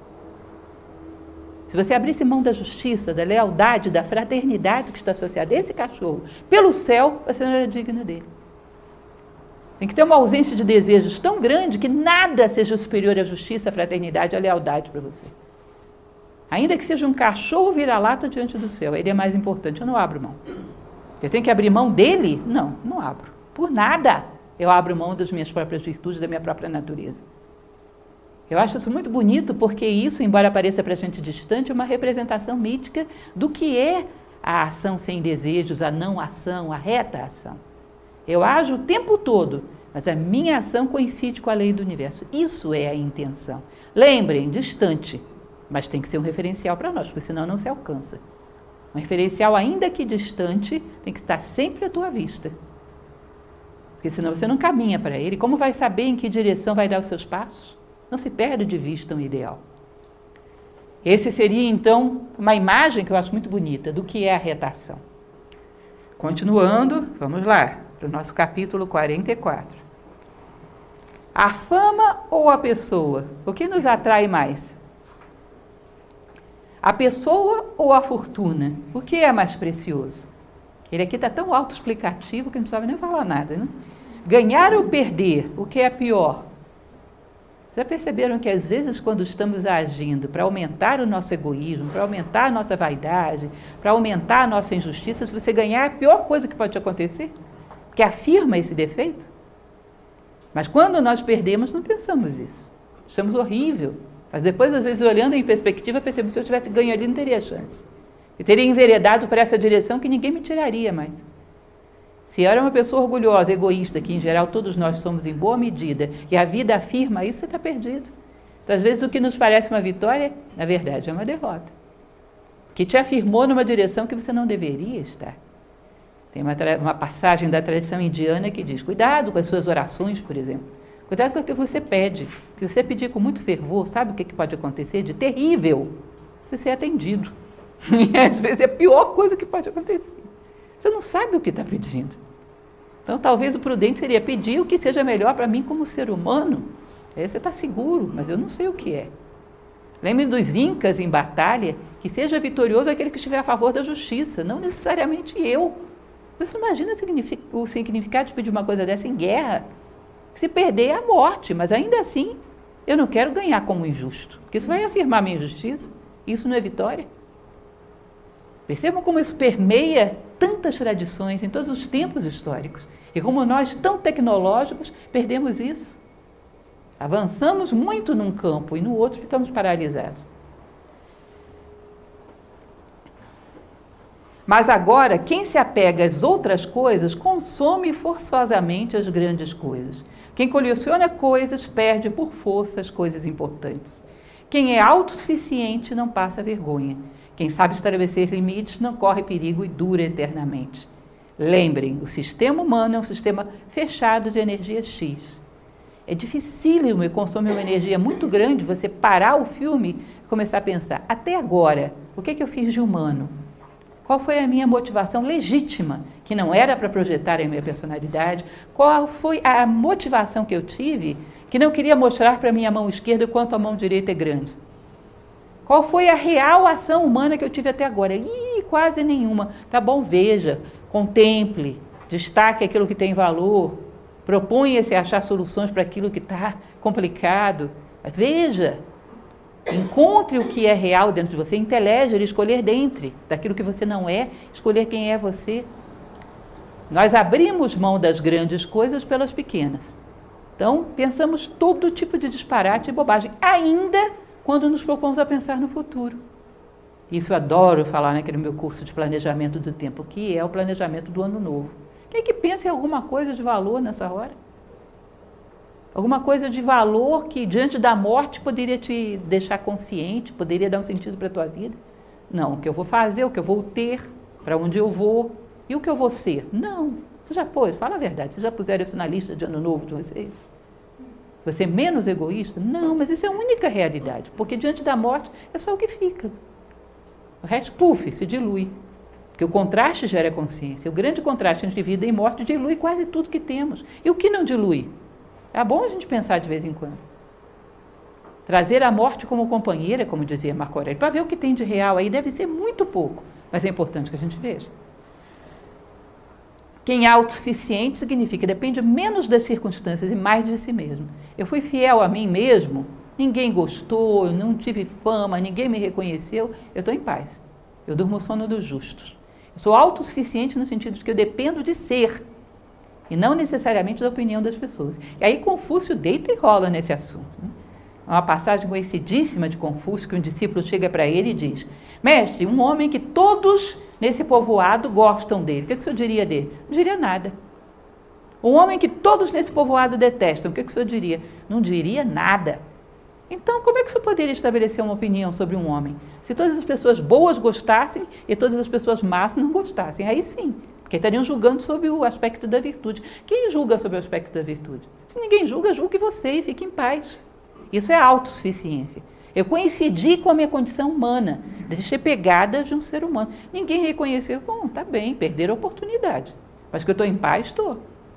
se você abrisse mão da justiça, da lealdade, da fraternidade que está associada a esse cachorro, pelo céu, você não era digno dele. Tem que ter uma ausência de desejos tão grande que nada seja superior à justiça, à fraternidade, à lealdade para você. Ainda que seja um cachorro vira-lata diante do céu, ele é mais importante, eu não abro mão. Eu tenho que abrir mão dele? Não, não abro. Por nada eu abro mão das minhas próprias virtudes, da minha própria natureza. Eu acho isso muito bonito, porque isso, embora pareça para a gente distante, é uma representação mítica do que é a ação sem desejos, a não ação, a reta ação. Eu ajo o tempo todo, mas a minha ação coincide com a lei do universo. Isso é a intenção. Lembrem, distante, mas tem que ser um referencial para nós, porque senão não se alcança. Um referencial, ainda que distante, tem que estar sempre à tua vista. Porque senão você não caminha para ele. Como vai saber em que direção vai dar os seus passos? Não se perde de vista um ideal. Esse seria, então, uma imagem que eu acho muito bonita do que é a retação. Continuando, vamos lá, para o nosso capítulo quarenta e quatro. A fama ou a pessoa? O que nos atrai mais? A pessoa ou a fortuna? O que é mais precioso? Ele aqui está tão autoexplicativo que não precisava nem falar nada, né? Ganhar ou perder? O que é pior? Já perceberam que às vezes quando estamos agindo para aumentar o nosso egoísmo, para aumentar a nossa vaidade, para aumentar a nossa injustiça, se você ganhar, é a pior coisa que pode acontecer? Que afirma esse defeito? Mas quando nós perdemos, não pensamos isso. Achamos horrível. Mas depois, às vezes, olhando em perspectiva, percebemos que se eu tivesse ganho ali, não teria chance. Eu teria enveredado por essa direção que ninguém me tiraria mais. Se eu era uma pessoa orgulhosa, egoísta, que em geral todos nós somos em boa medida, e a vida afirma isso, você está perdido. Então, às vezes, o que nos parece uma vitória, na verdade, é uma derrota. Que te afirmou numa direção que você não deveria estar. Tem uma, uma passagem da tradição indiana que diz, cuidado com as suas orações, por exemplo. Cuidado com o que você pede. O que você pedir com muito fervor, sabe o que pode acontecer de terrível? Você ser atendido. E às vezes é a pior coisa que pode acontecer. Você não sabe o que está pedindo. Então, talvez o prudente seria pedir o que seja melhor para mim como ser humano. Aí você está seguro, mas eu não sei o que é. Lembre dos incas em batalha, que seja vitorioso aquele que estiver a favor da justiça, não necessariamente eu. Você não imagina o significado de pedir uma coisa dessa em guerra? Se perder é a morte, mas ainda assim eu não quero ganhar como injusto, porque isso vai afirmar a minha injustiça. Isso não é vitória. Percebam como isso permeia tantas tradições em todos os tempos históricos. E como nós, tão tecnológicos, perdemos isso. Avançamos muito num campo e no outro ficamos paralisados. Mas agora, quem se apega às outras coisas, consome forçosamente as grandes coisas. Quem coleciona coisas, perde por força as coisas importantes. Quem é autossuficiente não passa vergonha. Quem sabe estabelecer limites não corre perigo e dura eternamente. Lembrem, o sistema humano é um sistema fechado de energia X. É dificílimo e consome uma energia muito grande você parar o filme e começar a pensar, até agora, o que, é que eu fiz de humano? Qual foi a minha motivação legítima, que não era para projetar a minha personalidade? Qual foi a motivação que eu tive, que não queria mostrar para a minha mão esquerda o quanto a mão direita é grande? Qual foi a real ação humana que eu tive até agora? Ih, quase nenhuma. Tá bom, veja, contemple, destaque aquilo que tem valor, proponha-se a achar soluções para aquilo que está complicado. Veja, encontre o que é real dentro de você, inteleger, escolher dentre daquilo que você não é, escolher quem é você. Nós abrimos mão das grandes coisas pelas pequenas. Então, pensamos todo tipo de disparate e bobagem, ainda quando nos propomos a pensar no futuro. Isso eu adoro falar naquele meu curso de planejamento do tempo, que é o planejamento do ano novo. Quem é que pensa em alguma coisa de valor nessa hora? Alguma coisa de valor que diante da morte poderia te deixar consciente, poderia dar um sentido para a tua vida? Não, o que eu vou fazer, o que eu vou ter, para onde eu vou e o que eu vou ser. Não, você já pôs, fala a verdade, vocês já puseram isso na lista de ano novo de vocês? Você é menos egoísta? Não, mas isso é a única realidade, porque diante da morte é só o que fica. O resto, puf, se dilui. Porque o contraste gera consciência. O grande contraste entre vida e morte dilui quase tudo que temos. E o que não dilui? É bom a gente pensar de vez em quando. Trazer a morte como companheira, como dizia Marco Aurélio, para ver o que tem de real aí, deve ser muito pouco, mas é importante que a gente veja. Quem é autossuficiente significa depende menos das circunstâncias e mais de si mesmo. Eu fui fiel a mim mesmo, ninguém gostou, eu não tive fama, ninguém me reconheceu, eu estou em paz. Eu durmo o sono dos justos. Eu sou autossuficiente no sentido de que eu dependo de ser, e não necessariamente da opinião das pessoas. E aí Confúcio deita e rola nesse assunto. Né? É uma passagem conhecidíssima de Confúcio, que um discípulo chega para ele e diz: mestre, um homem que todos nesse povoado gostam dele, o que, que o senhor diria dele? Não diria nada. Um homem que todos nesse povoado detestam, o que, que o senhor diria? Não diria nada. Então, como é que o senhor poderia estabelecer uma opinião sobre um homem? Se todas as pessoas boas gostassem e todas as pessoas más não gostassem, aí sim, porque estariam julgando sobre o aspecto da virtude. Quem julga sobre o aspecto da virtude? Se ninguém julga, julgue você e fique em paz. Isso é autossuficiência. Eu coincidi com a minha condição humana, de ser pegada de um ser humano. Ninguém reconheceu, bom, tá bem, perderam a oportunidade. Mas que eu estou em paz, estou.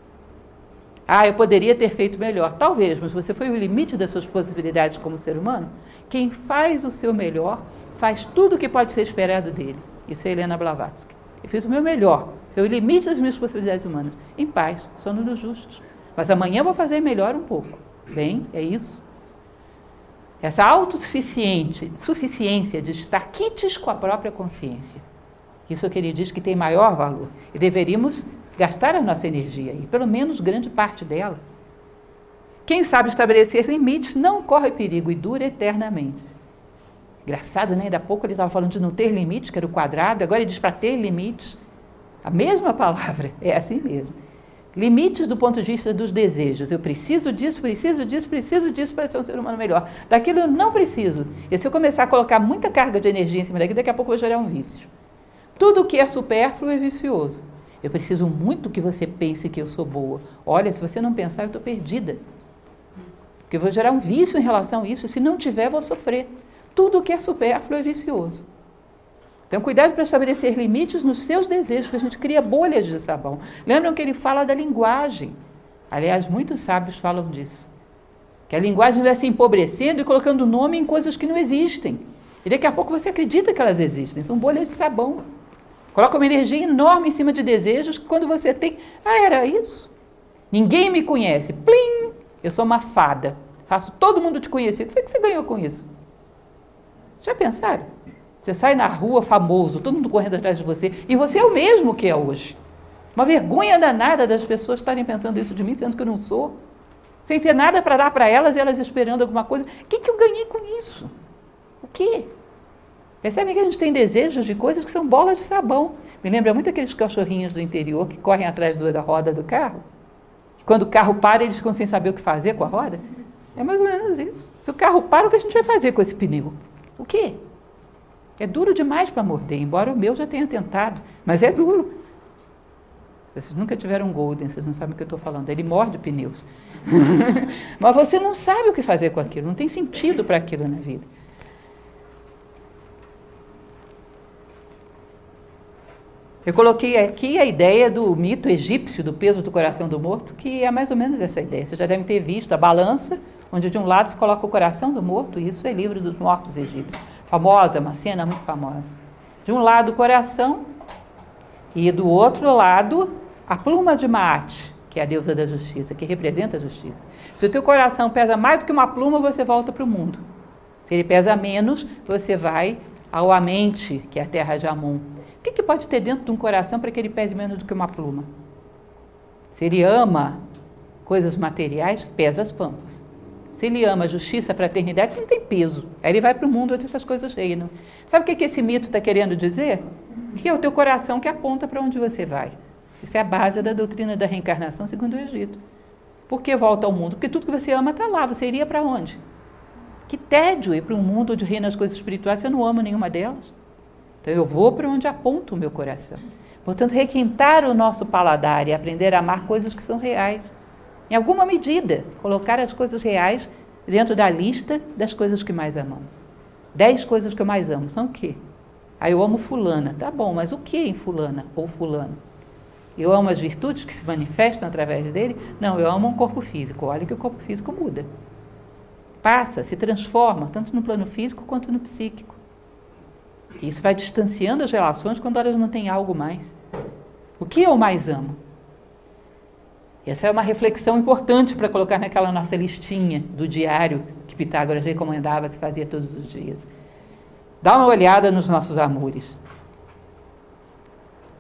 Ah, eu poderia ter feito melhor. Talvez, mas você foi o limite das suas possibilidades como ser humano. Quem faz o seu melhor, faz tudo o que pode ser esperado dele. Isso é Helena Blavatsky. Eu fiz o meu melhor, foi o limite das minhas possibilidades humanas. Em paz, sono dos justos. Mas amanhã eu vou fazer melhor um pouco. Bem, é isso. Essa autossuficiente, suficiência de estar quites com a própria consciência. Isso é o que ele diz que tem maior valor. E deveríamos gastar a nossa energia aí, pelo menos grande parte dela. Quem sabe estabelecer limites não corre perigo e dura eternamente. Engraçado, né? Ainda há pouco ele estava falando de não ter limites, que era o quadrado, agora ele diz para ter limites. A mesma palavra, é assim mesmo. Limites do ponto de vista dos desejos. Eu preciso disso, preciso disso, preciso disso para ser um ser humano melhor. Daquilo eu não preciso. E se eu começar a colocar muita carga de energia em cima daquilo, daqui a pouco eu vou gerar um vício. Tudo que é supérfluo é vicioso. Eu preciso muito que você pense que eu sou boa. Olha, se você não pensar, eu estou perdida. Porque eu vou gerar um vício em relação a isso. Se não tiver, eu vou sofrer. Tudo que é supérfluo é vicioso. Então, cuidado para estabelecer limites nos seus desejos, porque a gente cria bolhas de sabão. Lembram que ele fala da linguagem. Aliás, muitos sábios falam disso. Que a linguagem vai se empobrecendo e colocando nome em coisas que não existem. E daqui a pouco você acredita que elas existem. São bolhas de sabão. Coloca uma energia enorme em cima de desejos que quando você tem... Ah, era isso? Ninguém me conhece. Plim! Eu sou uma fada. Faço todo mundo te conhecer. O que foi que você ganhou com isso? Já pensaram? Você sai na rua famoso, todo mundo correndo atrás de você, e você é o mesmo que é hoje. Uma vergonha danada das pessoas estarem pensando isso de mim, sendo que eu não sou. Sem ter nada para dar para elas e elas esperando alguma coisa. O que, que eu ganhei com isso? O quê? Percebem que a gente tem desejos de coisas que são bolas de sabão. Me lembra muito aqueles cachorrinhos do interior que correm atrás do, da roda do carro. Quando o carro para, eles ficam sem saber o que fazer com a roda. É mais ou menos isso. Se o carro para, o que a gente vai fazer com esse pneu? O quê? É duro demais para morder, embora o meu já tenha tentado, mas é duro. Vocês nunca tiveram um Golden, vocês não sabem o que eu estou falando. Ele morde pneus. Mas você não sabe o que fazer com aquilo, não tem sentido para aquilo na vida. Eu coloquei aqui a ideia do mito egípcio do peso do coração do morto, que é mais ou menos essa ideia. Vocês já devem ter visto a balança, onde de um lado se coloca o coração do morto, e isso é livro dos mortos egípcios. Famosa, uma cena muito famosa. De um lado o coração e do outro lado a pluma de Maat, que é a deusa da justiça, que representa a justiça. Se o teu coração pesa mais do que uma pluma, você volta para o mundo. Se ele pesa menos, você vai ao Amente, que é a terra de Amon. O que, que pode ter dentro de um coração para que ele pese menos do que uma pluma? Se ele ama coisas materiais, pesa as pampas. Se ele ama a justiça, a fraternidade, isso não tem peso. Aí ele vai para o mundo onde essas coisas reinam. Sabe o que, que esse mito está querendo dizer? Que é o teu coração que aponta para onde você vai. Isso é a base da doutrina da reencarnação segundo o Egito. Por que volta ao mundo? Porque tudo que você ama está lá. Você iria para onde? Que tédio ir para um mundo onde reinam as coisas espirituais se eu não amo nenhuma delas. Então eu vou para onde aponta o meu coração. Portanto, requintar o nosso paladar e aprender a amar coisas que são reais. Em alguma medida, colocar as coisas reais dentro da lista das coisas que mais amamos. Dez coisas que eu mais amo, são o quê? Ah, eu amo fulana. Tá bom, mas o que em fulana ou fulano? Eu amo as virtudes que se manifestam através dele? Não, eu amo um corpo físico. Olha que o corpo físico muda. Passa, se transforma, tanto no plano físico quanto no psíquico. E isso vai distanciando as relações quando elas não têm algo mais. O que eu mais amo? Essa é uma reflexão importante para colocar naquela nossa listinha do diário que Pitágoras recomendava se fazia todos os dias. Dá uma olhada nos nossos amores.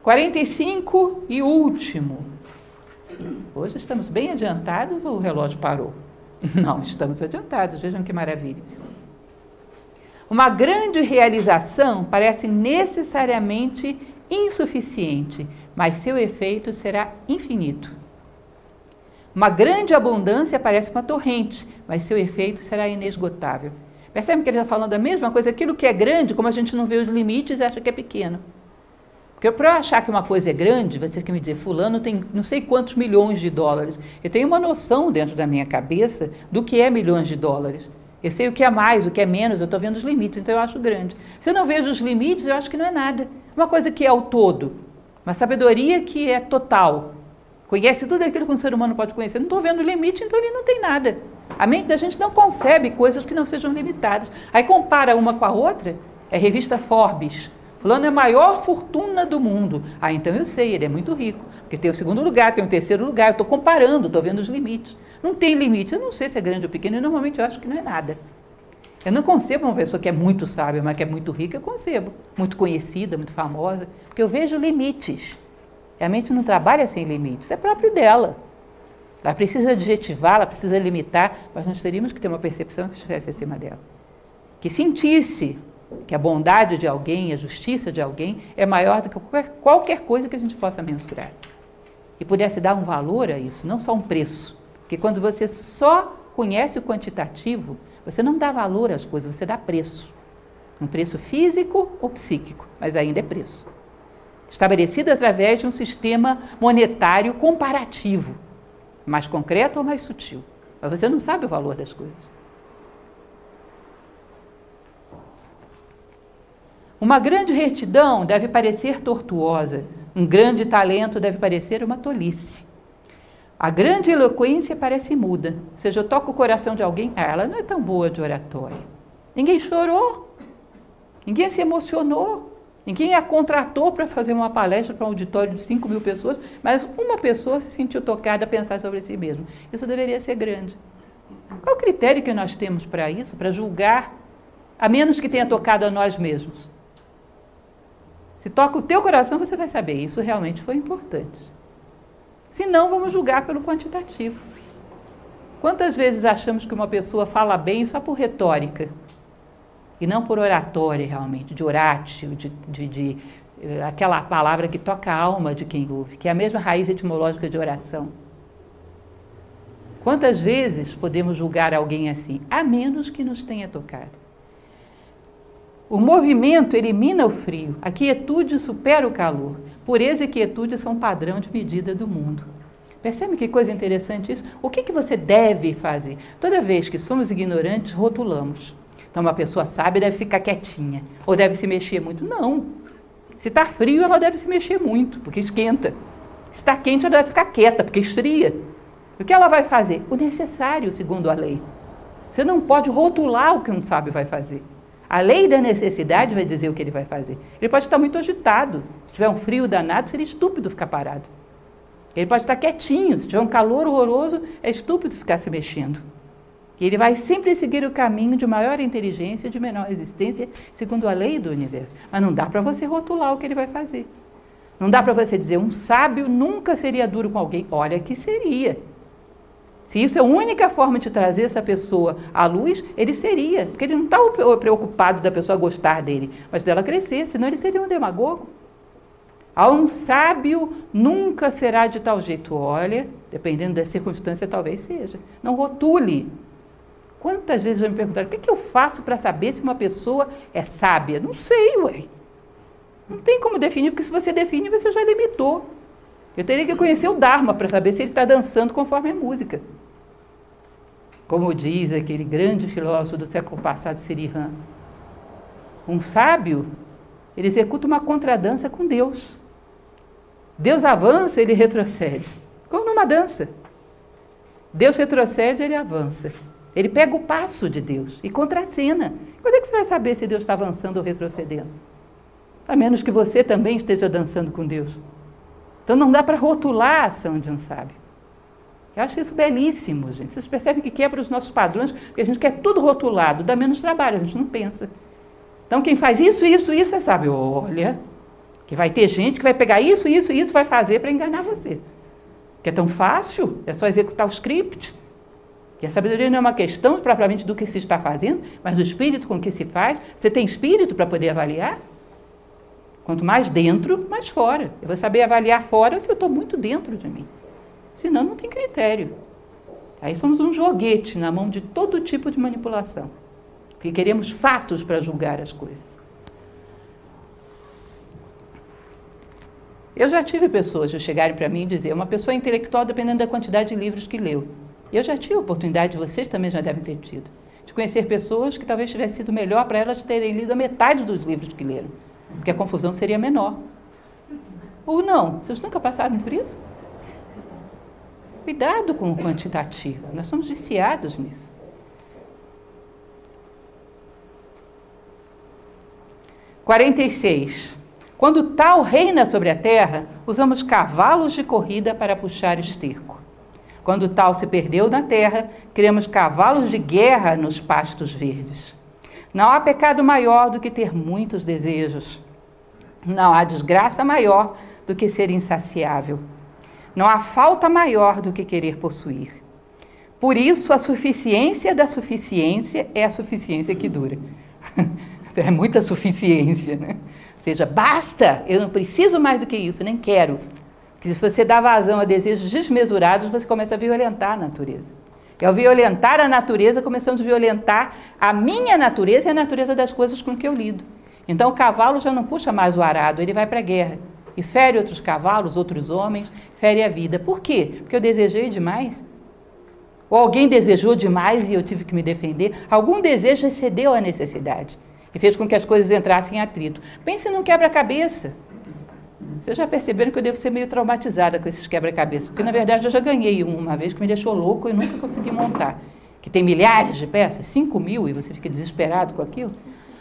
quarenta e cinco e último. Hoje estamos bem adiantados ou o relógio parou? Não, estamos adiantados, vejam que maravilha. Uma grande realização parece necessariamente insuficiente, mas seu efeito será infinito. Uma grande abundância parece uma torrente, mas seu efeito será inesgotável. Percebe que ele está falando a mesma coisa? Aquilo que é grande, como a gente não vê os limites, acha que é pequeno. Porque para eu achar que uma coisa é grande, você quer me dizer, fulano tem não sei quantos milhões de dólares. Eu tenho uma noção dentro da minha cabeça do que é milhões de dólares. Eu sei o que é mais, o que é menos, eu estou vendo os limites, então eu acho grande. Se eu não vejo os limites, eu acho que não é nada. Uma coisa que é o todo, uma sabedoria que é total. Conhece tudo aquilo que um ser humano pode conhecer. Não estou vendo o limite, então ele não tem nada. A mente da gente não concebe coisas que não sejam limitadas. Aí compara uma com a outra, é a revista Forbes. Fulano é a maior fortuna do mundo. Ah, então eu sei, ele é muito rico. Porque tem o segundo lugar, tem o terceiro lugar. Eu estou comparando, estou vendo os limites. Não tem limites. Eu não sei se é grande ou pequeno, e normalmente eu acho que não é nada. Eu não concebo uma pessoa que é muito sábia, mas que é muito rica, eu concebo. Muito conhecida, muito famosa. Porque eu vejo limites. E a mente não trabalha sem limites, é próprio dela. Ela precisa adjetivar, ela precisa limitar, mas nós teríamos que ter uma percepção que estivesse acima dela. Que sentisse que a bondade de alguém, a justiça de alguém é maior do que qualquer, qualquer coisa que a gente possa mensurar. E pudesse dar um valor a isso, não só um preço. Porque quando você só conhece o quantitativo, você não dá valor às coisas, você dá preço. Um preço físico ou psíquico, mas ainda é preço. Estabelecido através de um sistema monetário comparativo, mais concreto ou mais sutil. Mas você não sabe o valor das coisas. Uma grande retidão deve parecer tortuosa, um grande talento deve parecer uma tolice. A grande eloquência parece muda, ou seja, eu toco o coração de alguém, ah, ela não é tão boa de oratória. Ninguém chorou, ninguém se emocionou, ninguém a contratou para fazer uma palestra para um auditório de cinco mil pessoas, mas uma pessoa se sentiu tocada a pensar sobre si mesmo. Isso deveria ser grande. Qual o critério que nós temos para isso, para julgar, a menos que tenha tocado a nós mesmos? Se toca o teu coração, você vai saber, isso realmente foi importante. Se não, vamos julgar pelo quantitativo. Quantas vezes achamos que uma pessoa fala bem só por retórica? E não por oratória, realmente, de oratio, de, de, de aquela palavra que toca a alma de quem ouve, que é a mesma raiz etimológica de oração. Quantas vezes podemos julgar alguém assim? A menos que nos tenha tocado. O movimento elimina o frio, a quietude supera o calor. Pureza e quietude são padrão de medida do mundo. Percebe que coisa interessante isso? O que, que você deve fazer? Toda vez que somos ignorantes, rotulamos. Então, uma pessoa sábia deve ficar quietinha, ou deve se mexer muito. Não. Se está frio, ela deve se mexer muito, porque esquenta. Se está quente, ela deve ficar quieta, porque esfria. O que ela vai fazer? O necessário, segundo a lei. Você não pode rotular o que um sábio vai fazer. A lei da necessidade vai dizer o que ele vai fazer. Ele pode estar muito agitado. Se tiver um frio danado, seria estúpido ficar parado. Ele pode estar quietinho. Se tiver um calor horroroso, é estúpido ficar se mexendo. E ele vai sempre seguir o caminho de maior inteligência e de menor existência, segundo a lei do universo. Mas não dá para você rotular o que ele vai fazer. Não dá para você dizer, um sábio nunca seria duro com alguém. Olha que seria. Se isso é a única forma de trazer essa pessoa à luz, ele seria. Porque ele não está preocupado da pessoa gostar dele, mas dela crescer, senão ele seria um demagogo. A um sábio nunca será de tal jeito. Olha, dependendo da circunstância, talvez seja. Não rotule. Quantas vezes já me perguntaram, o que, é que eu faço para saber se uma pessoa é sábia? Não sei, ué. Não tem como definir, porque se você define, você já limitou. Eu teria que conhecer o Dharma para saber se ele está dançando conforme a música. Como diz aquele grande filósofo do século passado, Sirihan, um sábio, ele executa uma contradança com Deus. Deus avança, ele retrocede. Como numa dança. Deus retrocede, ele avança. Ele pega o passo de Deus e contracena. Quando é que você vai saber se Deus está avançando ou retrocedendo? A menos que você também esteja dançando com Deus. Então não dá para rotular a ação de um sábio. Eu acho isso belíssimo, gente. Vocês percebem que quebra os nossos padrões, porque a gente quer tudo rotulado, dá menos trabalho, a gente não pensa. Então quem faz isso, isso, isso é sábio. Olha, Que vai ter gente que vai pegar isso, isso e isso vai fazer para enganar você. Que é tão fácil, é só executar o script. E a sabedoria não é uma questão propriamente do que se está fazendo, mas do espírito com que se faz. Você tem espírito para poder avaliar? Quanto mais dentro, mais fora. Eu vou saber avaliar fora se eu estou muito dentro de mim. Senão, não tem critério. Aí somos um joguete na mão de todo tipo de manipulação. Porque queremos fatos para julgar as coisas. Eu já tive pessoas de chegarem para mim e dizer, uma pessoa intelectual dependendo da quantidade de livros que leu. Eu já tive a oportunidade, vocês também já devem ter tido, de conhecer pessoas que talvez tivesse sido melhor para elas terem lido a metade dos livros que leram, porque a confusão seria menor. Ou não, vocês nunca passaram por isso? Cuidado com o quantitativo, nós somos viciados nisso. quarenta e seis. Quando tal reina sobre a terra, usamos cavalos de corrida para puxar esterco. Quando tal se perdeu na terra, criamos cavalos de guerra nos pastos verdes. Não há pecado maior do que ter muitos desejos. Não há desgraça maior do que ser insaciável. Não há falta maior do que querer possuir. Por isso, a suficiência da suficiência é a suficiência que dura. É muita suficiência, né? Ou seja, basta, eu não preciso mais do que isso, nem quero. Porque se você dá vazão a desejos desmesurados, você começa a violentar a natureza. E ao violentar a natureza, começamos a violentar a minha natureza e a natureza das coisas com que eu lido. Então o cavalo já não puxa mais o arado, ele vai para a guerra. E fere outros cavalos, outros homens, fere a vida. Por quê? Porque eu desejei demais? Ou alguém desejou demais e eu tive que me defender? Algum desejo excedeu a necessidade e fez com que as coisas entrassem em atrito. Pense num quebra-cabeça. Vocês já perceberam que eu devo ser meio traumatizada com esses quebra-cabeças, porque na verdade eu já ganhei um uma vez que me deixou louco e nunca consegui montar. Que tem milhares de peças, cinco mil, e você fica desesperado com aquilo.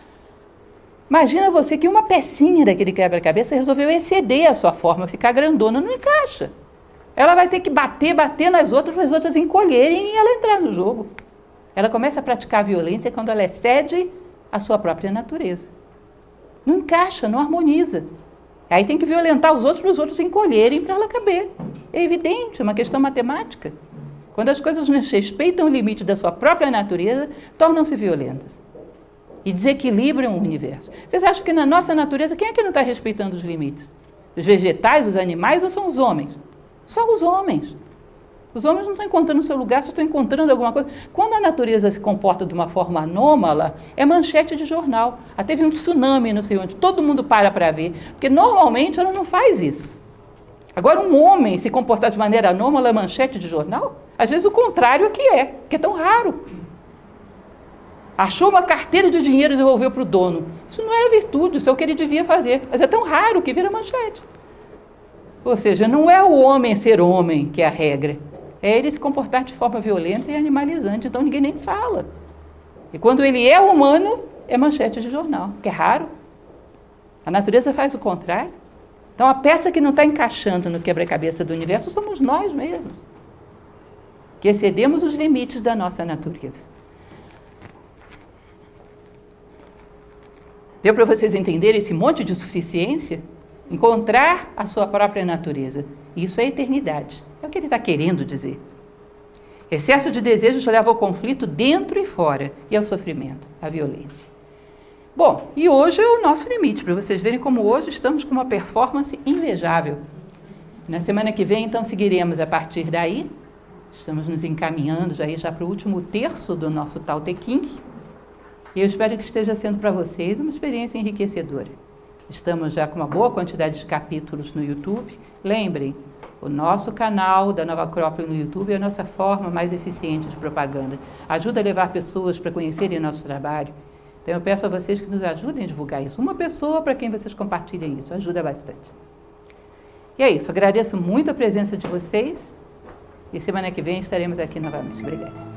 Imagina você que uma pecinha daquele quebra-cabeça resolveu exceder a sua forma, ficar grandona, não encaixa. Ela vai ter que bater, bater nas outras, para as outras encolherem e ela entrar no jogo. Ela começa a praticar violência quando ela excede a sua própria natureza. Não encaixa, não harmoniza. Aí tem que violentar os outros para os outros encolherem para ela caber. É evidente, é uma questão matemática. Quando as coisas não respeitam o limite da sua própria natureza, tornam-se violentas. E desequilibram o universo. Vocês acham que na nossa natureza, quem é que não está respeitando os limites? Os vegetais, os animais ou são os homens? Só os homens. Os homens não estão encontrando o seu lugar, só estão encontrando alguma coisa. Quando a natureza se comporta de uma forma anômala, é manchete de jornal. Ah, teve um tsunami, não sei onde, todo mundo para para ver. Porque normalmente ela não faz isso. Agora, um homem se comportar de maneira anômala é manchete de jornal? Às vezes o contrário é que é, porque é tão raro. Achou uma carteira de dinheiro e devolveu para o dono. Isso não era virtude, isso é o que ele devia fazer. Mas é tão raro que vira manchete. Ou seja, não é o homem ser homem que é a regra. É ele se comportar de forma violenta e animalizante. Então ninguém nem fala. E quando ele é humano, é manchete de jornal, que é raro. A natureza faz o contrário. Então a peça que não está encaixando no quebra-cabeça do universo somos nós mesmos. Que excedemos os limites da nossa natureza. Deu para vocês entenderem esse monte de suficiência? Encontrar a sua própria natureza. Isso é eternidade. É o que ele está querendo dizer. Excesso de desejos leva ao conflito dentro e fora, e ao sofrimento, à violência. Bom, e hoje é o nosso limite, para vocês verem como hoje estamos com uma performance invejável. Na semana que vem, então, seguiremos a partir daí. Estamos nos encaminhando já, aí, já para o último terço do nosso Tao Te Ching. E eu espero que esteja sendo para vocês uma experiência enriquecedora. Estamos já com uma boa quantidade de capítulos no YouTube. Lembrem, o nosso canal da Nova Acrópole no YouTube é a nossa forma mais eficiente de propaganda. Ajuda a levar pessoas para conhecerem o nosso trabalho. Então eu peço a vocês que nos ajudem a divulgar isso. Uma pessoa para quem vocês compartilhem isso, ajuda bastante. E é isso, agradeço muito a presença de vocês e semana que vem estaremos aqui novamente. Obrigada.